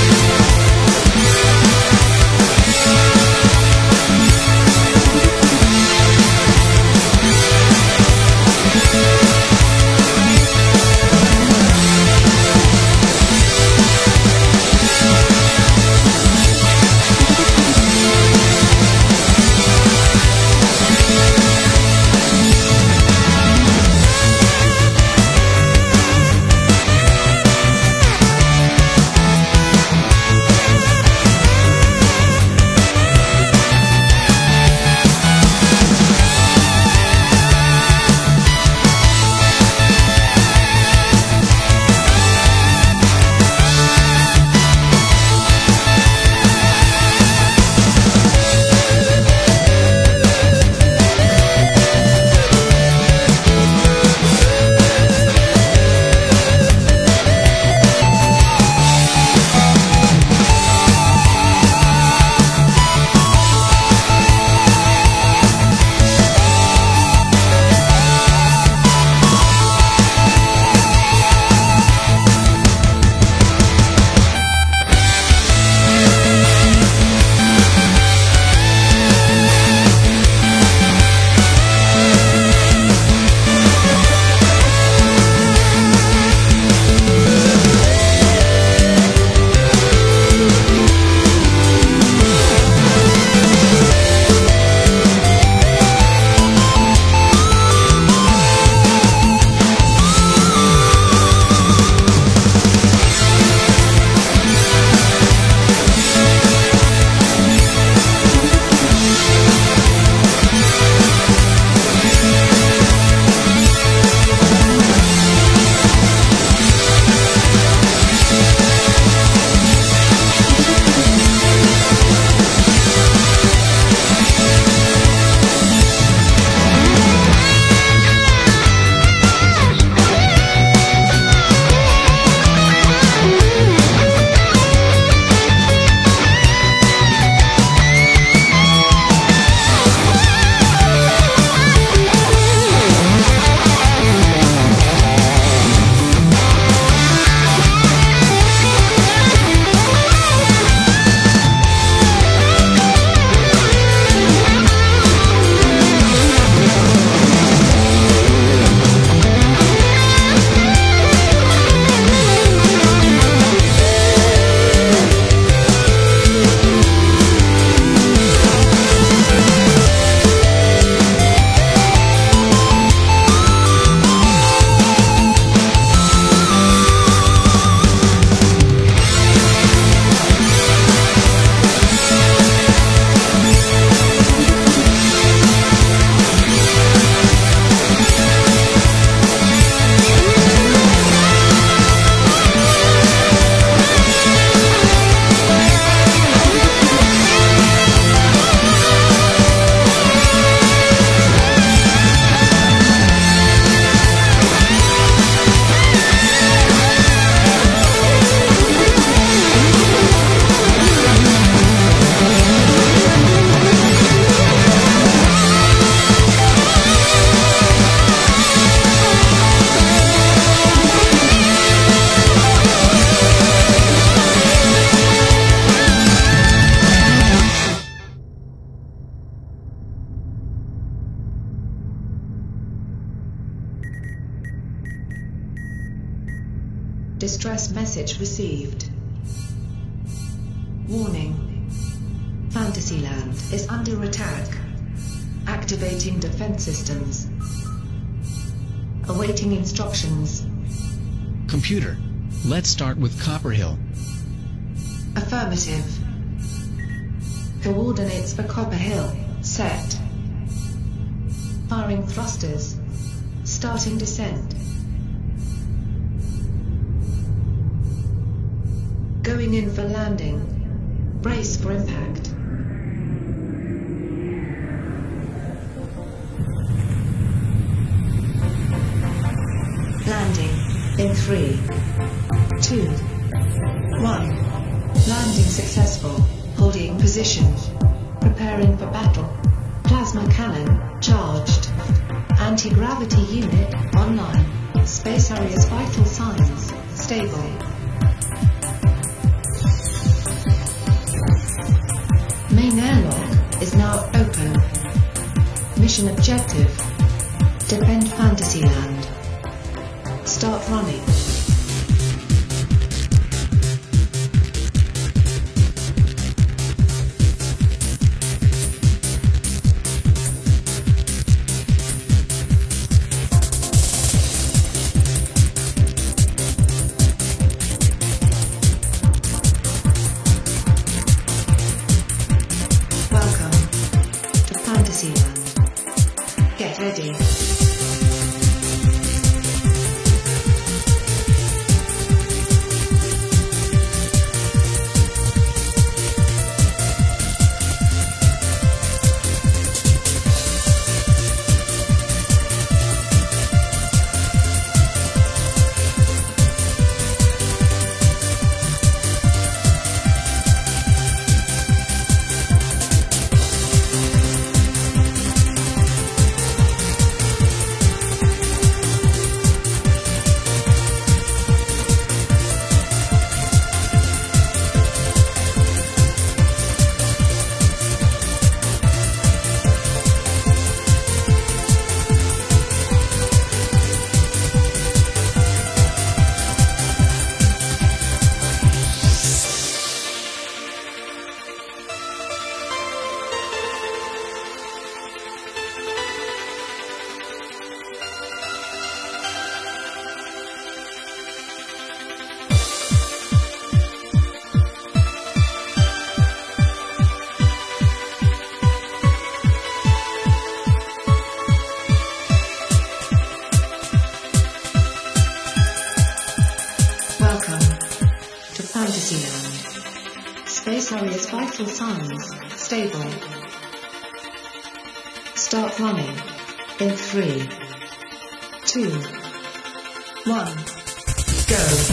We'll be right back. Message received. Warning. Fantasyland is under attack. Activating defense systems. Awaiting instructions. Computer, let's start with Copperhill. Affirmative. Coordinates for Copperhill set. Firing thrusters. Starting descent. Going in for landing. Brace for impact. Landing in three, two, one. Landing successful. Holding position. Preparing for battle. Plasma cannon charged. Anti-gravity unit online. Space area's vital signs stable. Main airlock is now open. Mission objective. Defend Fantasyland. Start running. Welcome to Fantasyland. Get ready. Fantasyland. Space area's vital signs stable. Start running in three, two, one, go.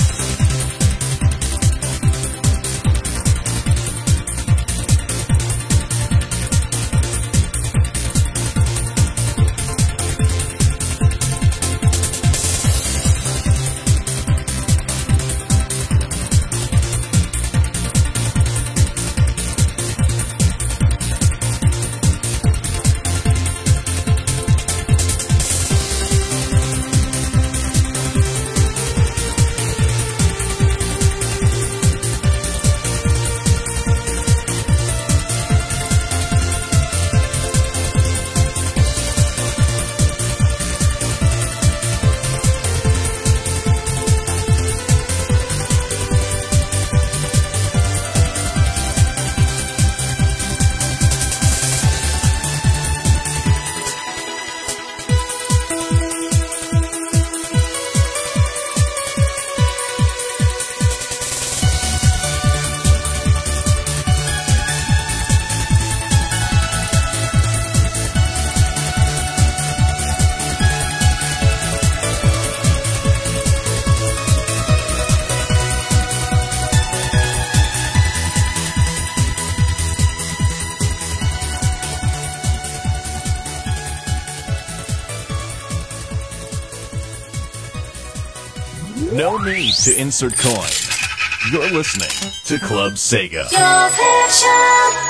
No need to insert coin. You're listening to Club Sega. Your passion.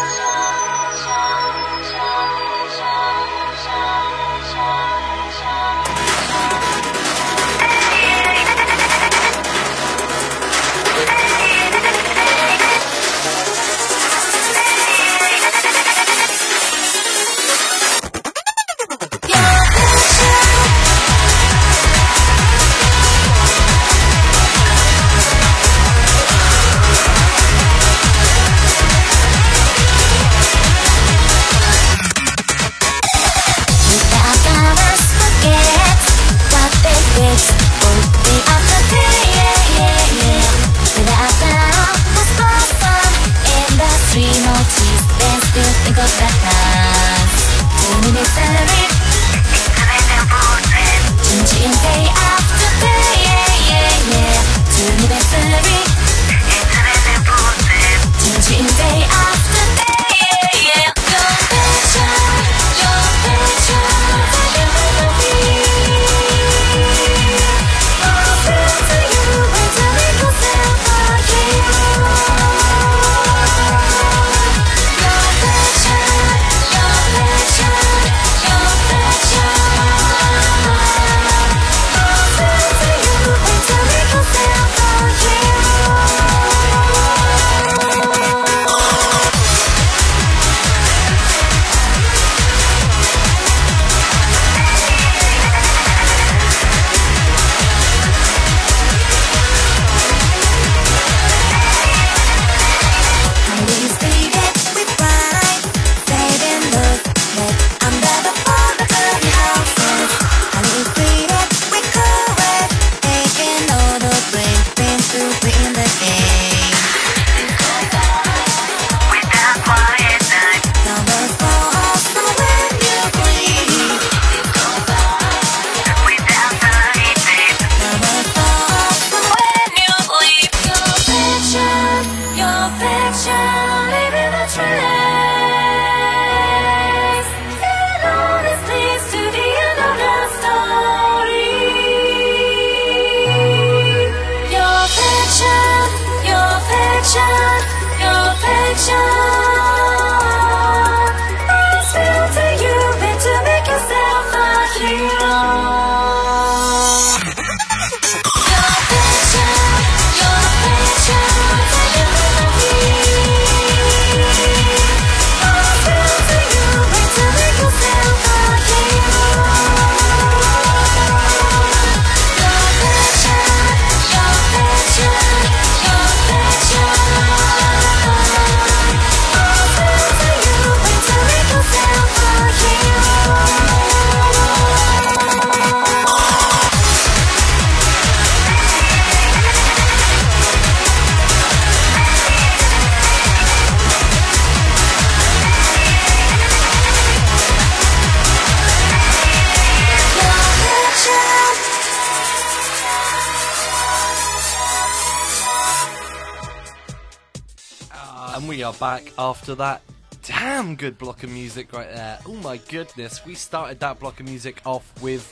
And we are back after that damn good block of music right there. Oh my goodness, we started that block of music off with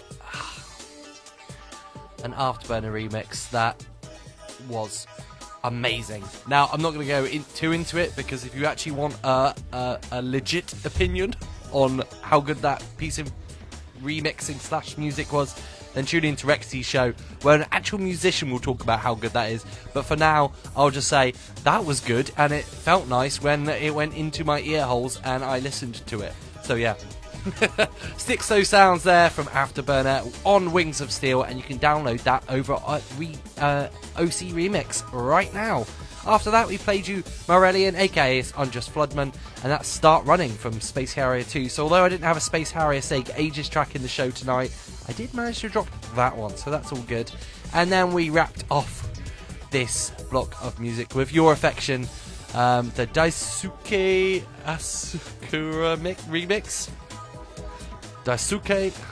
an Afterburner remix that was amazing. Now, I'm not going to go in, too into it, because if you actually want a, a, a legit opinion on how good that piece of remixing slash music was, then tune in to Rexy's show, where an actual musician will talk about how good that is. But for now, I'll just say that was good, and it felt nice when it went into my ear holes and I listened to it. So yeah. Stixo Sounds there from Afterburner on Wings of Steel, and you can download that over at re, uh, O C Remix right now. After that, we played you Morellian, aka Unjust Floodman, and that's Start Running from Space Harrier two. So although I didn't have a Space Harrier Sega Ages track in the show tonight, I did manage to drop that one, so that's all good. And then we wrapped off this block of music with Your Affection, um, the Daisuke Asakura mi- remix. Daisuke.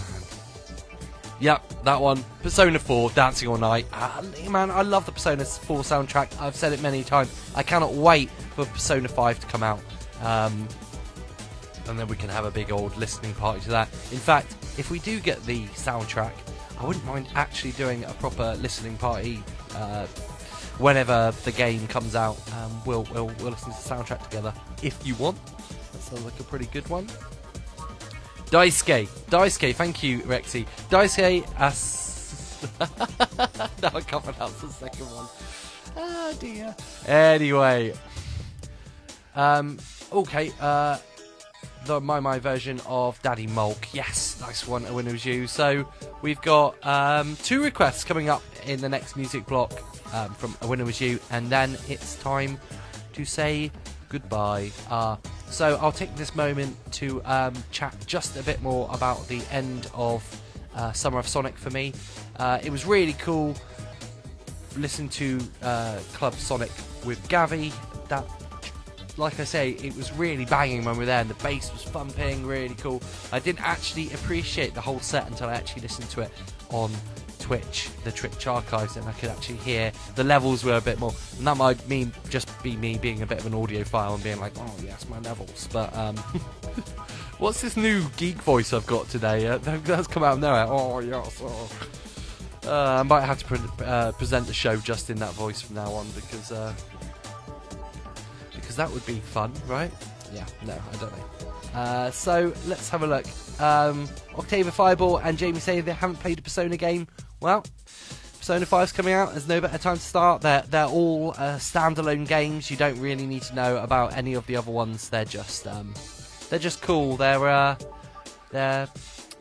Yep, that one. Persona four, Dancing All Night. Ah, man, I love the Persona four soundtrack. I've said it many times. I cannot wait for Persona five to come out. Um, and then we can have a big old listening party to that. In fact, if we do get the soundtrack, I wouldn't mind actually doing a proper listening party uh, whenever the game comes out. Um, we'll, we'll, we'll listen to the soundtrack together if you want. That sounds like a pretty good one. Daisuke, Daisuke, thank you, Rexy. Daisuke as. No, I can't pronounce the second one. Oh dear. Anyway, um, okay, uh, the my my version of Daddy Mulk. Yes, nice one. A winner was you. So we've got um two requests coming up in the next music block um, from A Winner Was You, and then it's time to say goodbye. Uh, so I'll take this moment to um, chat just a bit more about the end of uh, Summer of Sonic for me. Uh, it was really cool. Listen to uh, Club Sonic with Gavi. That, like I say, it was really banging when we were there, and the bass was thumping, really cool. I didn't actually appreciate the whole set until I actually listened to it on Twitch, the Twitch archives, and I could actually hear the levels were a bit more. And that might mean just be me being a bit of an audiophile and being like, oh yes, my levels. But um, what's this new geek voice I've got today? Uh, that's come out of nowhere. Oh yes. Oh. Uh, I might have to pre- uh, present the show just in that voice from now on, because uh, because that would be fun, right? Yeah, no, I don't know. Uh, so let's have a look. Um, Octavia Fireball and Jamie say they haven't played a Persona game. Well, Persona five's coming out. There's no better time to start. They're they're all uh, standalone games. You don't really need to know about any of the other ones. They're just um, they're just cool. They're uh, they're.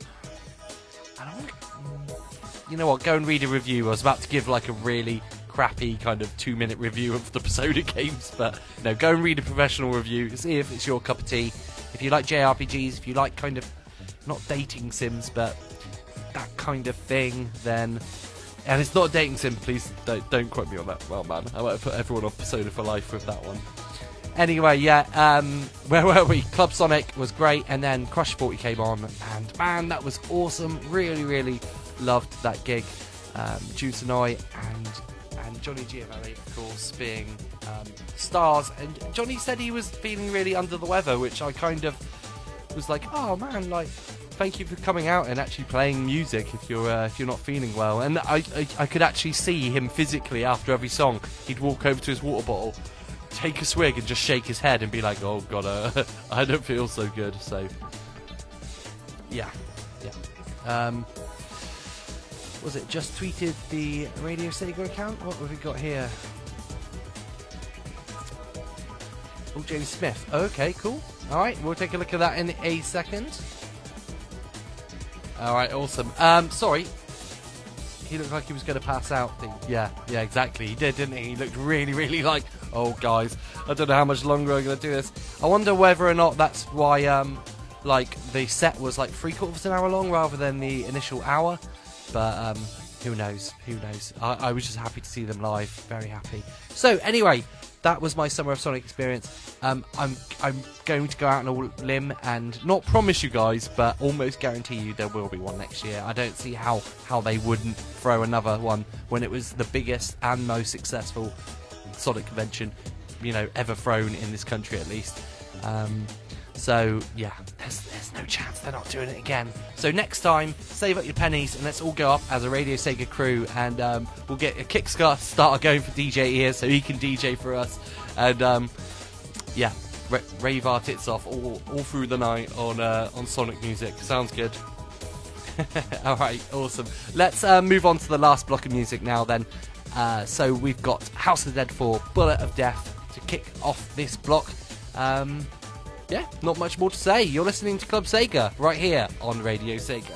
I don't. You know what? Go and read a review. I was about to give like a really crappy kind of two minute review of the Persona games, but no, go and read a professional review. See if it's your cup of tea. If you like J R P Gs, if you like kind of not dating sims, but that kind of thing, then. And it's not a dating sim, please don't, don't quote me on that. Well, man, I might have put everyone off Persona for life with that one. Anyway, yeah, um, where were we? Club Sonic was great, and then Crush forty came on, and man, that was awesome. Really, really loved that gig. Um, Jutanoi and and Johnny Giovanni, of course, being um, stars. And Johnny said he was feeling really under the weather, which I kind of was like, oh man, like, thank you for coming out and actually playing music if you're uh, if you're not feeling well. And I, I I could actually see him physically after every song. He'd walk over to his water bottle, take a swig, and just shake his head and be like, "Oh God, uh, I don't feel so good." So, yeah, yeah. Um, was it just tweeted the Radio Sega account? What have we got here? Oh, James Smith. Okay, cool. All right, we'll take a look at that in a second. Alright, awesome. Um, sorry. He looked like he was going to pass out. Thing. Yeah, yeah, exactly. He did, didn't he? He looked really, really like, oh, guys, I don't know how much longer I'm going to do this. I wonder whether or not that's why, um, like, the set was, like, three quarters of an hour long rather than the initial hour. But, um, who knows? Who knows? I, I was just happy to see them live. Very happy. So, anyway, that was my Summer of Sonic experience. Um, I'm I'm going to go out on a limb and not promise you guys, but almost guarantee you there will be one next year. I don't see how, how they wouldn't throw another one when it was the biggest and most successful Sonic convention you know, ever thrown in this country at least. Um, so yeah, there's, there's no chance they're not doing it again. So next time, save up your pennies and let's all go up as a Radio Sega crew, and um, we'll get a Kickstarter going for D J here so he can D J for us, and um, yeah, ra- rave our tits off all, all through the night on uh, on Sonic music. Sounds good. Alright, awesome. Let's uh, move on to the last block of music now then. Uh, so we've got House of the Dead four, Bullet of Death to kick off this block. Um, yeah, not much more to say. You're listening to Club Sega right here on Radio Sega.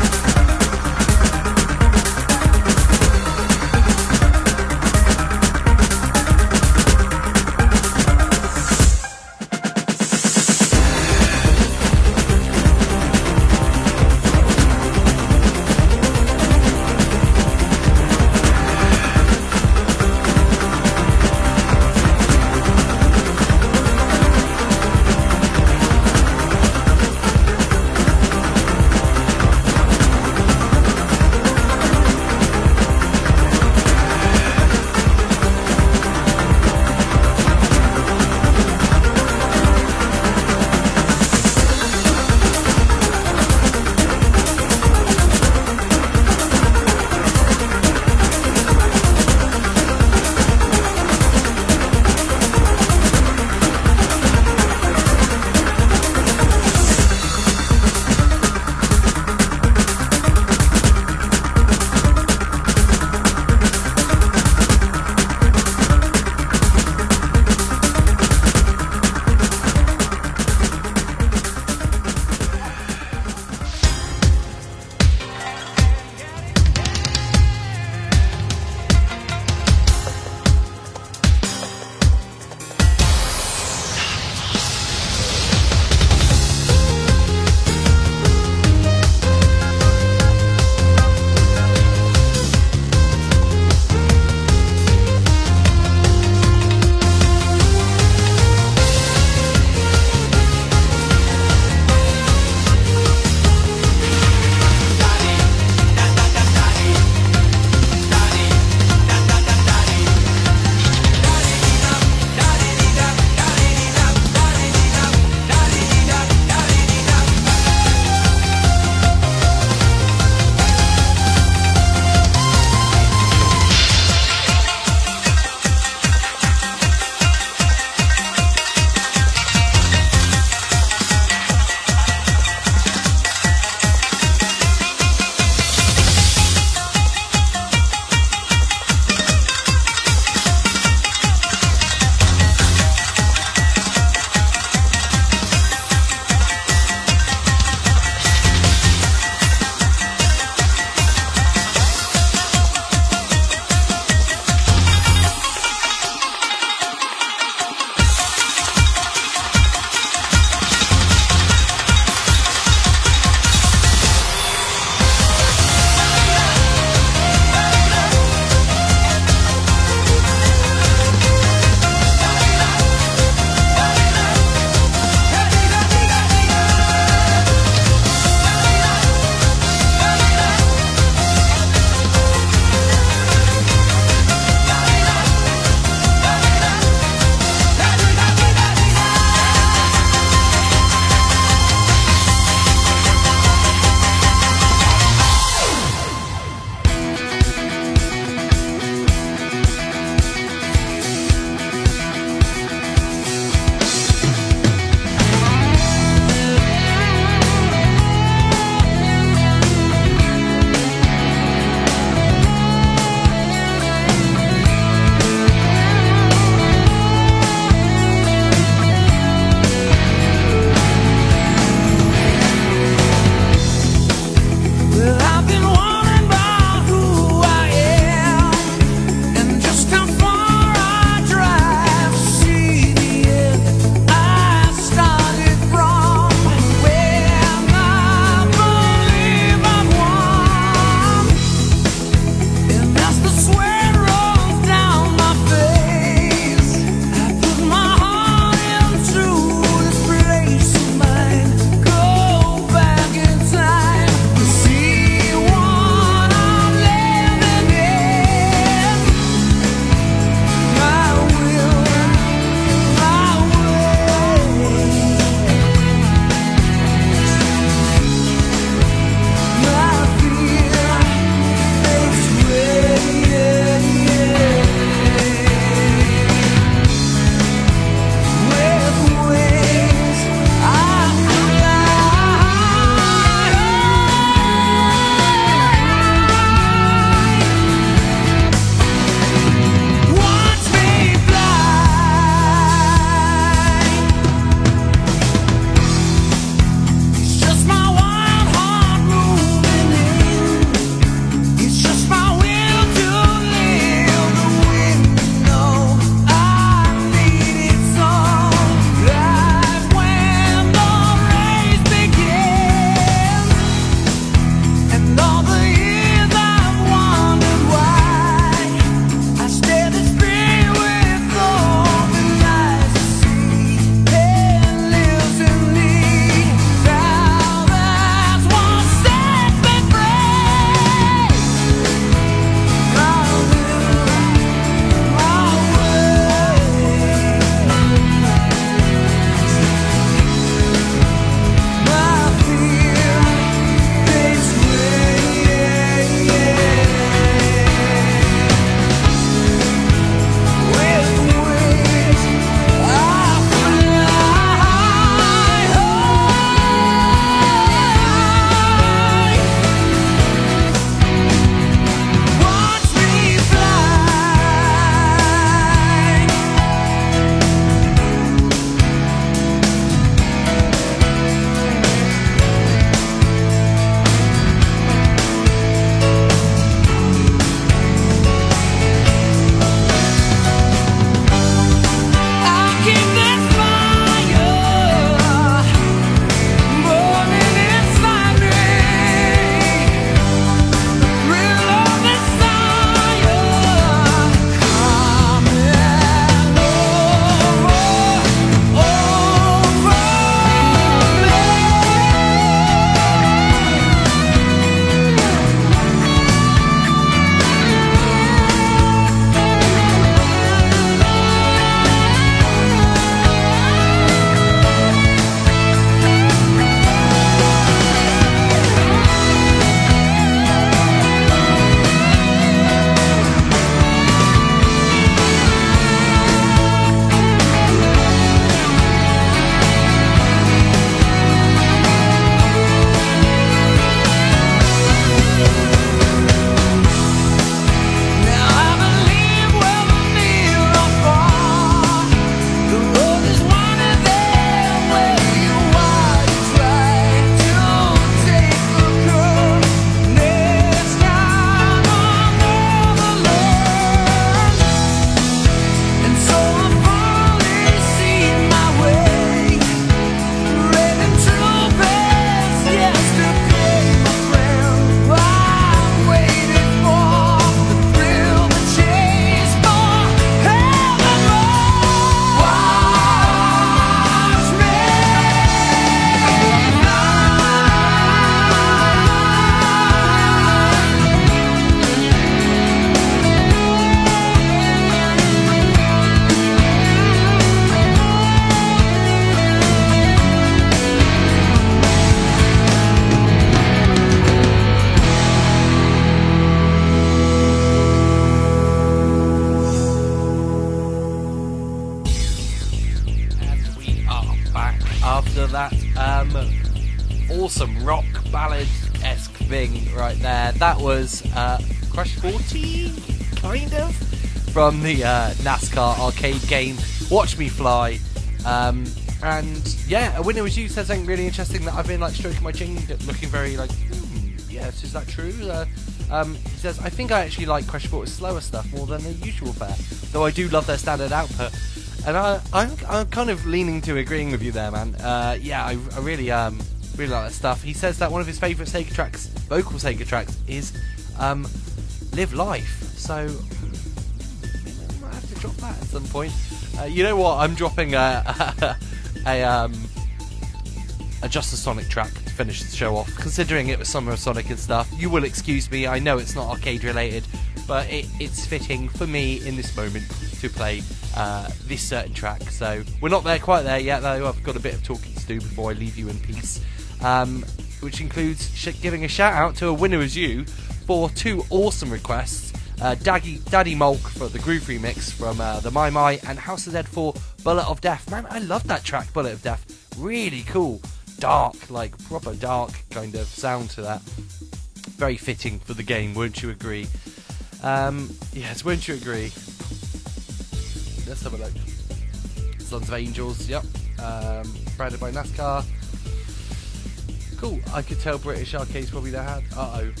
that um, awesome rock ballad-esque thing right there. That was uh, Crash forty, kind of, from the uh, NASCAR arcade game Watch Me Fly. Um, and yeah, A Winner Was You said something really interesting, that I've been like stroking my chin, looking very like, hmm, yes, is that true? Uh, um, he says, I think I actually like Crash forty's slower stuff more than the usual fare, though I do love their standard output. And I, I'm, I'm kind of leaning to agreeing with you there, man. Uh, yeah, I, I really, um, really like that stuff. He says that one of his favourite Sega tracks, vocal Sega tracks, is um, Live Life. So I might have to drop that at some point. Uh, you know what? I'm dropping a, a, a um, a Just a Sonic track to finish the show off. Considering it was Summer of Sonic and stuff, you will excuse me. I know it's not arcade related, but it, it's fitting for me in this moment to play uh, this certain track. So we're not there quite there yet, though. I've got a bit of talking to do before I leave you in peace, um, which includes sh- giving a shout out to A Winner Was You for two awesome requests. Uh, Daddy, Daddy Mulk for the Groove remix from uh, the My My, and House of Dead for Bullet of Death. Man, I love that track, Bullet of Death. Really cool. Dark, like proper dark kind of sound to that. Very fitting for the game, won't you agree? Um, yes, won't you agree? Let's have a look. Sons of Angels, yep. Um, branded by NASCAR. Cool, I could tell British arcades probably they had. Uh oh.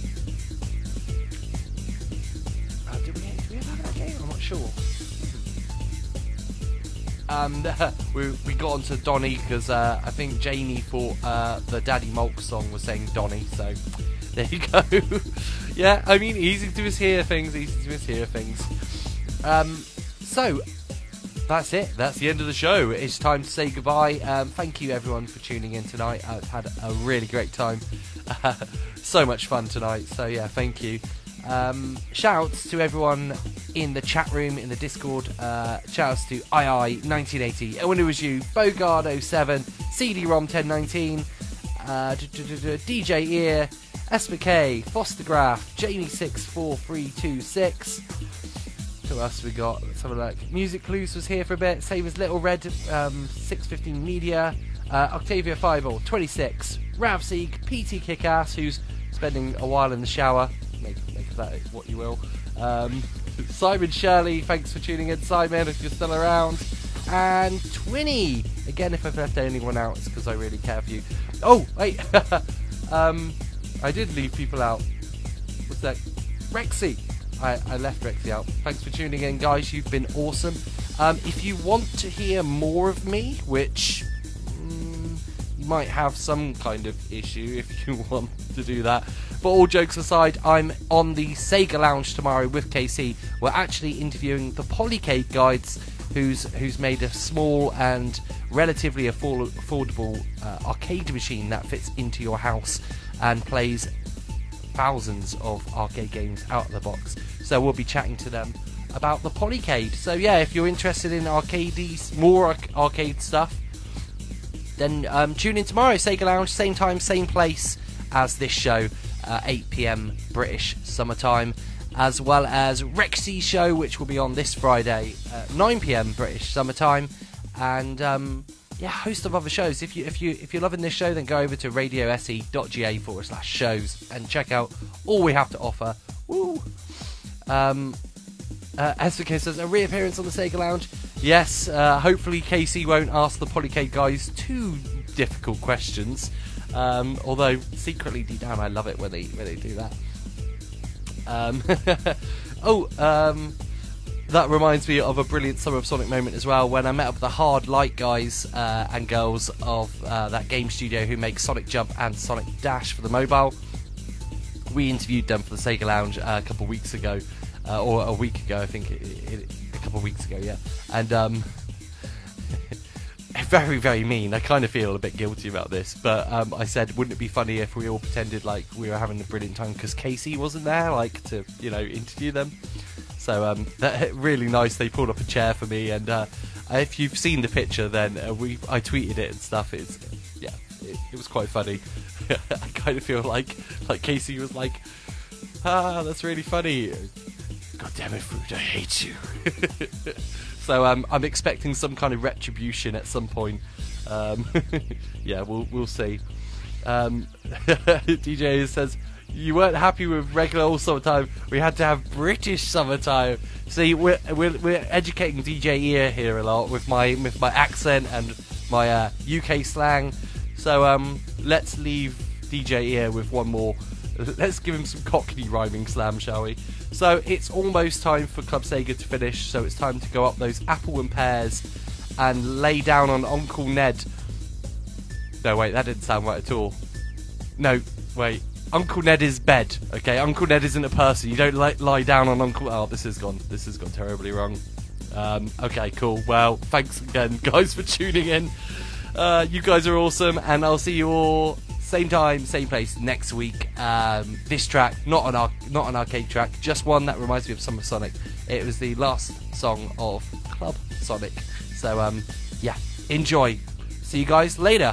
Uh, did we, did we ever have that game? I'm not sure. Um, we we got onto Donny because uh, I think Jamie thought uh, the Daddy Mulk song was saying Donny, so there you go. Yeah, I mean, easy to mishear things, easy to mishear things. Um, so that's it. That's the end of the show. It's time to say goodbye. Um, thank you everyone for tuning in tonight. I've had a really great time. Uh, so much fun tonight. So yeah, thank you. Um, shouts to everyone in the chat room, in the Discord. Uh, shouts to I I nineteen eighty, Oh When It Was You, Bogard oh seven, C D ROM ten nineteen, uh, D J Ear, S B K, Foster Graph, Jamie six four three two six. Who else we got? Let's have a look. Music Clues was here for a bit. Same as Little Red, um, six fifteen Media, uh, Octavia Fireball twenty-six, Ravseek, P T Kickass, who's spending a while in the shower. Make, make of that what you will. Um, Simon Shirley, thanks for tuning in, Simon, if you're still around. And Twinny, again, if I've left anyone out, it's because I really care for you. Oh, wait, um, I did leave people out. What's that? Rexy. I, I left Rexy out. Thanks for tuning in, guys. You've been awesome. Um, if you want to hear more of me, which mm, you might have some kind of issue if you want to do that. But all jokes aside, I'm on the Sega Lounge tomorrow with K C. We're actually interviewing the Polycade guides, who's who's made a small and relatively afford- affordable uh, arcade machine that fits into your house and plays thousands of arcade games out of the box. So we'll be chatting to them about the Polycade. So yeah, if you're interested in arcades, more arc- arcade stuff, then um, tune in tomorrow, Sega Lounge, same time, same place as this show, uh, eight p.m. British summertime, as well as Rexy's show, which will be on this Friday, uh, nine p.m. British summertime, and um, yeah, a host of other shows. If you if you if you're loving this show, then go over to radiose.ga forward slash shows and check out all we have to offer. Woo! Um, uh, S V K says a reappearance on the Sega Lounge. Yes, uh, hopefully K C won't ask the Polycade guys too difficult questions. Um, although secretly deep down, I love it when they when they do that. Um, oh, um, that reminds me of a brilliant Summer of Sonic moment as well, when I met up with the Hard Light guys uh, and girls of uh, that game studio who make Sonic Jump and Sonic Dash for the mobile. We interviewed them for the Sega Lounge uh, a couple of weeks ago, uh, or a week ago, I think, it, it, a couple of weeks ago, yeah. And um, very, very mean. I kind of feel a bit guilty about this, but um, I said, wouldn't it be funny if we all pretended like we were having a brilliant time because Casey wasn't there, like to, you know, interview them. So um, that really nice. They pulled up a chair for me, and uh, if you've seen the picture, then uh, we I tweeted it and stuff. It's yeah, it, it was quite funny. I kind of feel like like Casey was like, ah, that's really funny. God damn it, Fruit, I hate you. So um, I'm expecting some kind of retribution at some point Um, yeah, we'll we'll see. Um, D J says you weren't happy with regular all summertime. We had to have British summertime. See, we're we're, we're educating D J Ear here a lot with my with my accent and my uh, U K slang. So um, let's leave D J Ear with one more. Let's give him some Cockney rhyming slam, shall we? So it's almost time for Club Sega to finish. So it's time to go up those apple and pears and lay down on Uncle Ned. No, wait, that didn't sound right at all. No, wait. Uncle Ned's bed. Okay, Uncle Ned isn't a person. You don't li- lie down on Uncle... Oh, this has gone. This has gone terribly wrong. Um, okay, cool. Well, thanks again, guys, for tuning in. Uh, you guys are awesome, and I'll see you all same time, same place next week. Um, this track, not an ar- not an arcade track, just one that reminds me of Summer Sonic. It was the last song of Club Sonic. So, um, yeah, enjoy. See you guys later.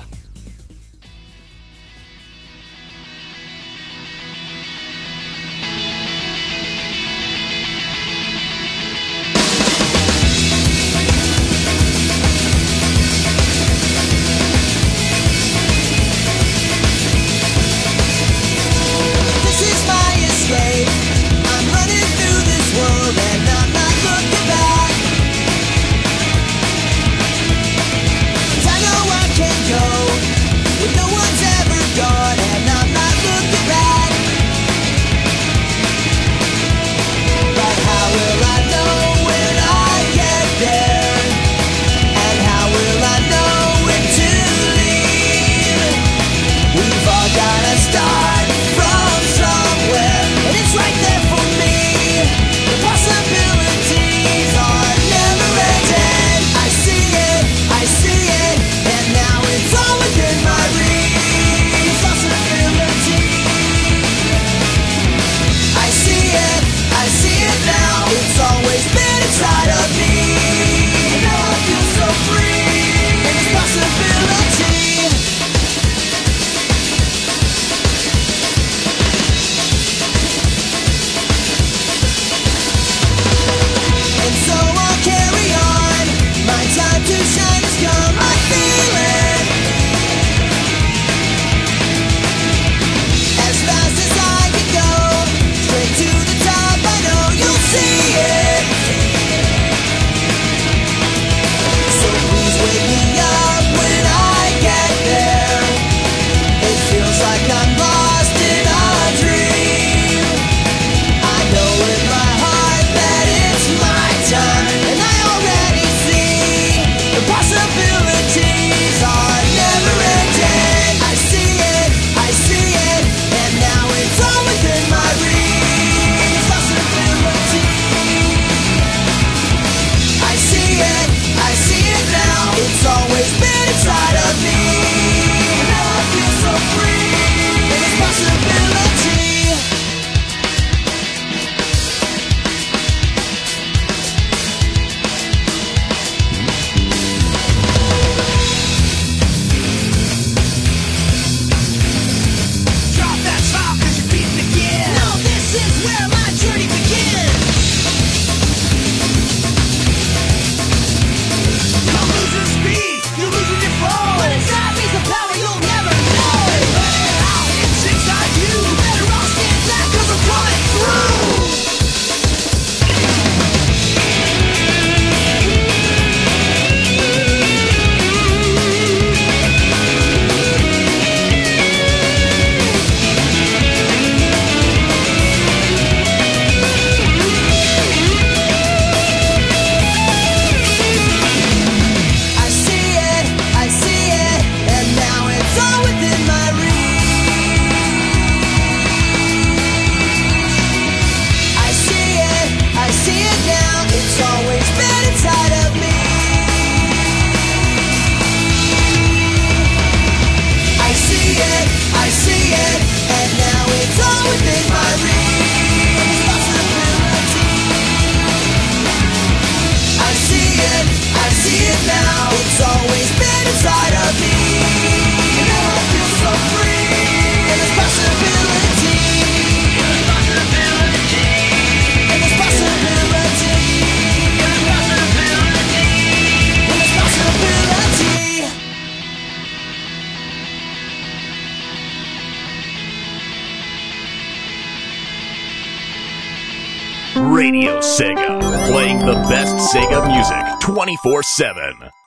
Radio Sega, playing the best Sega music twenty-four seven.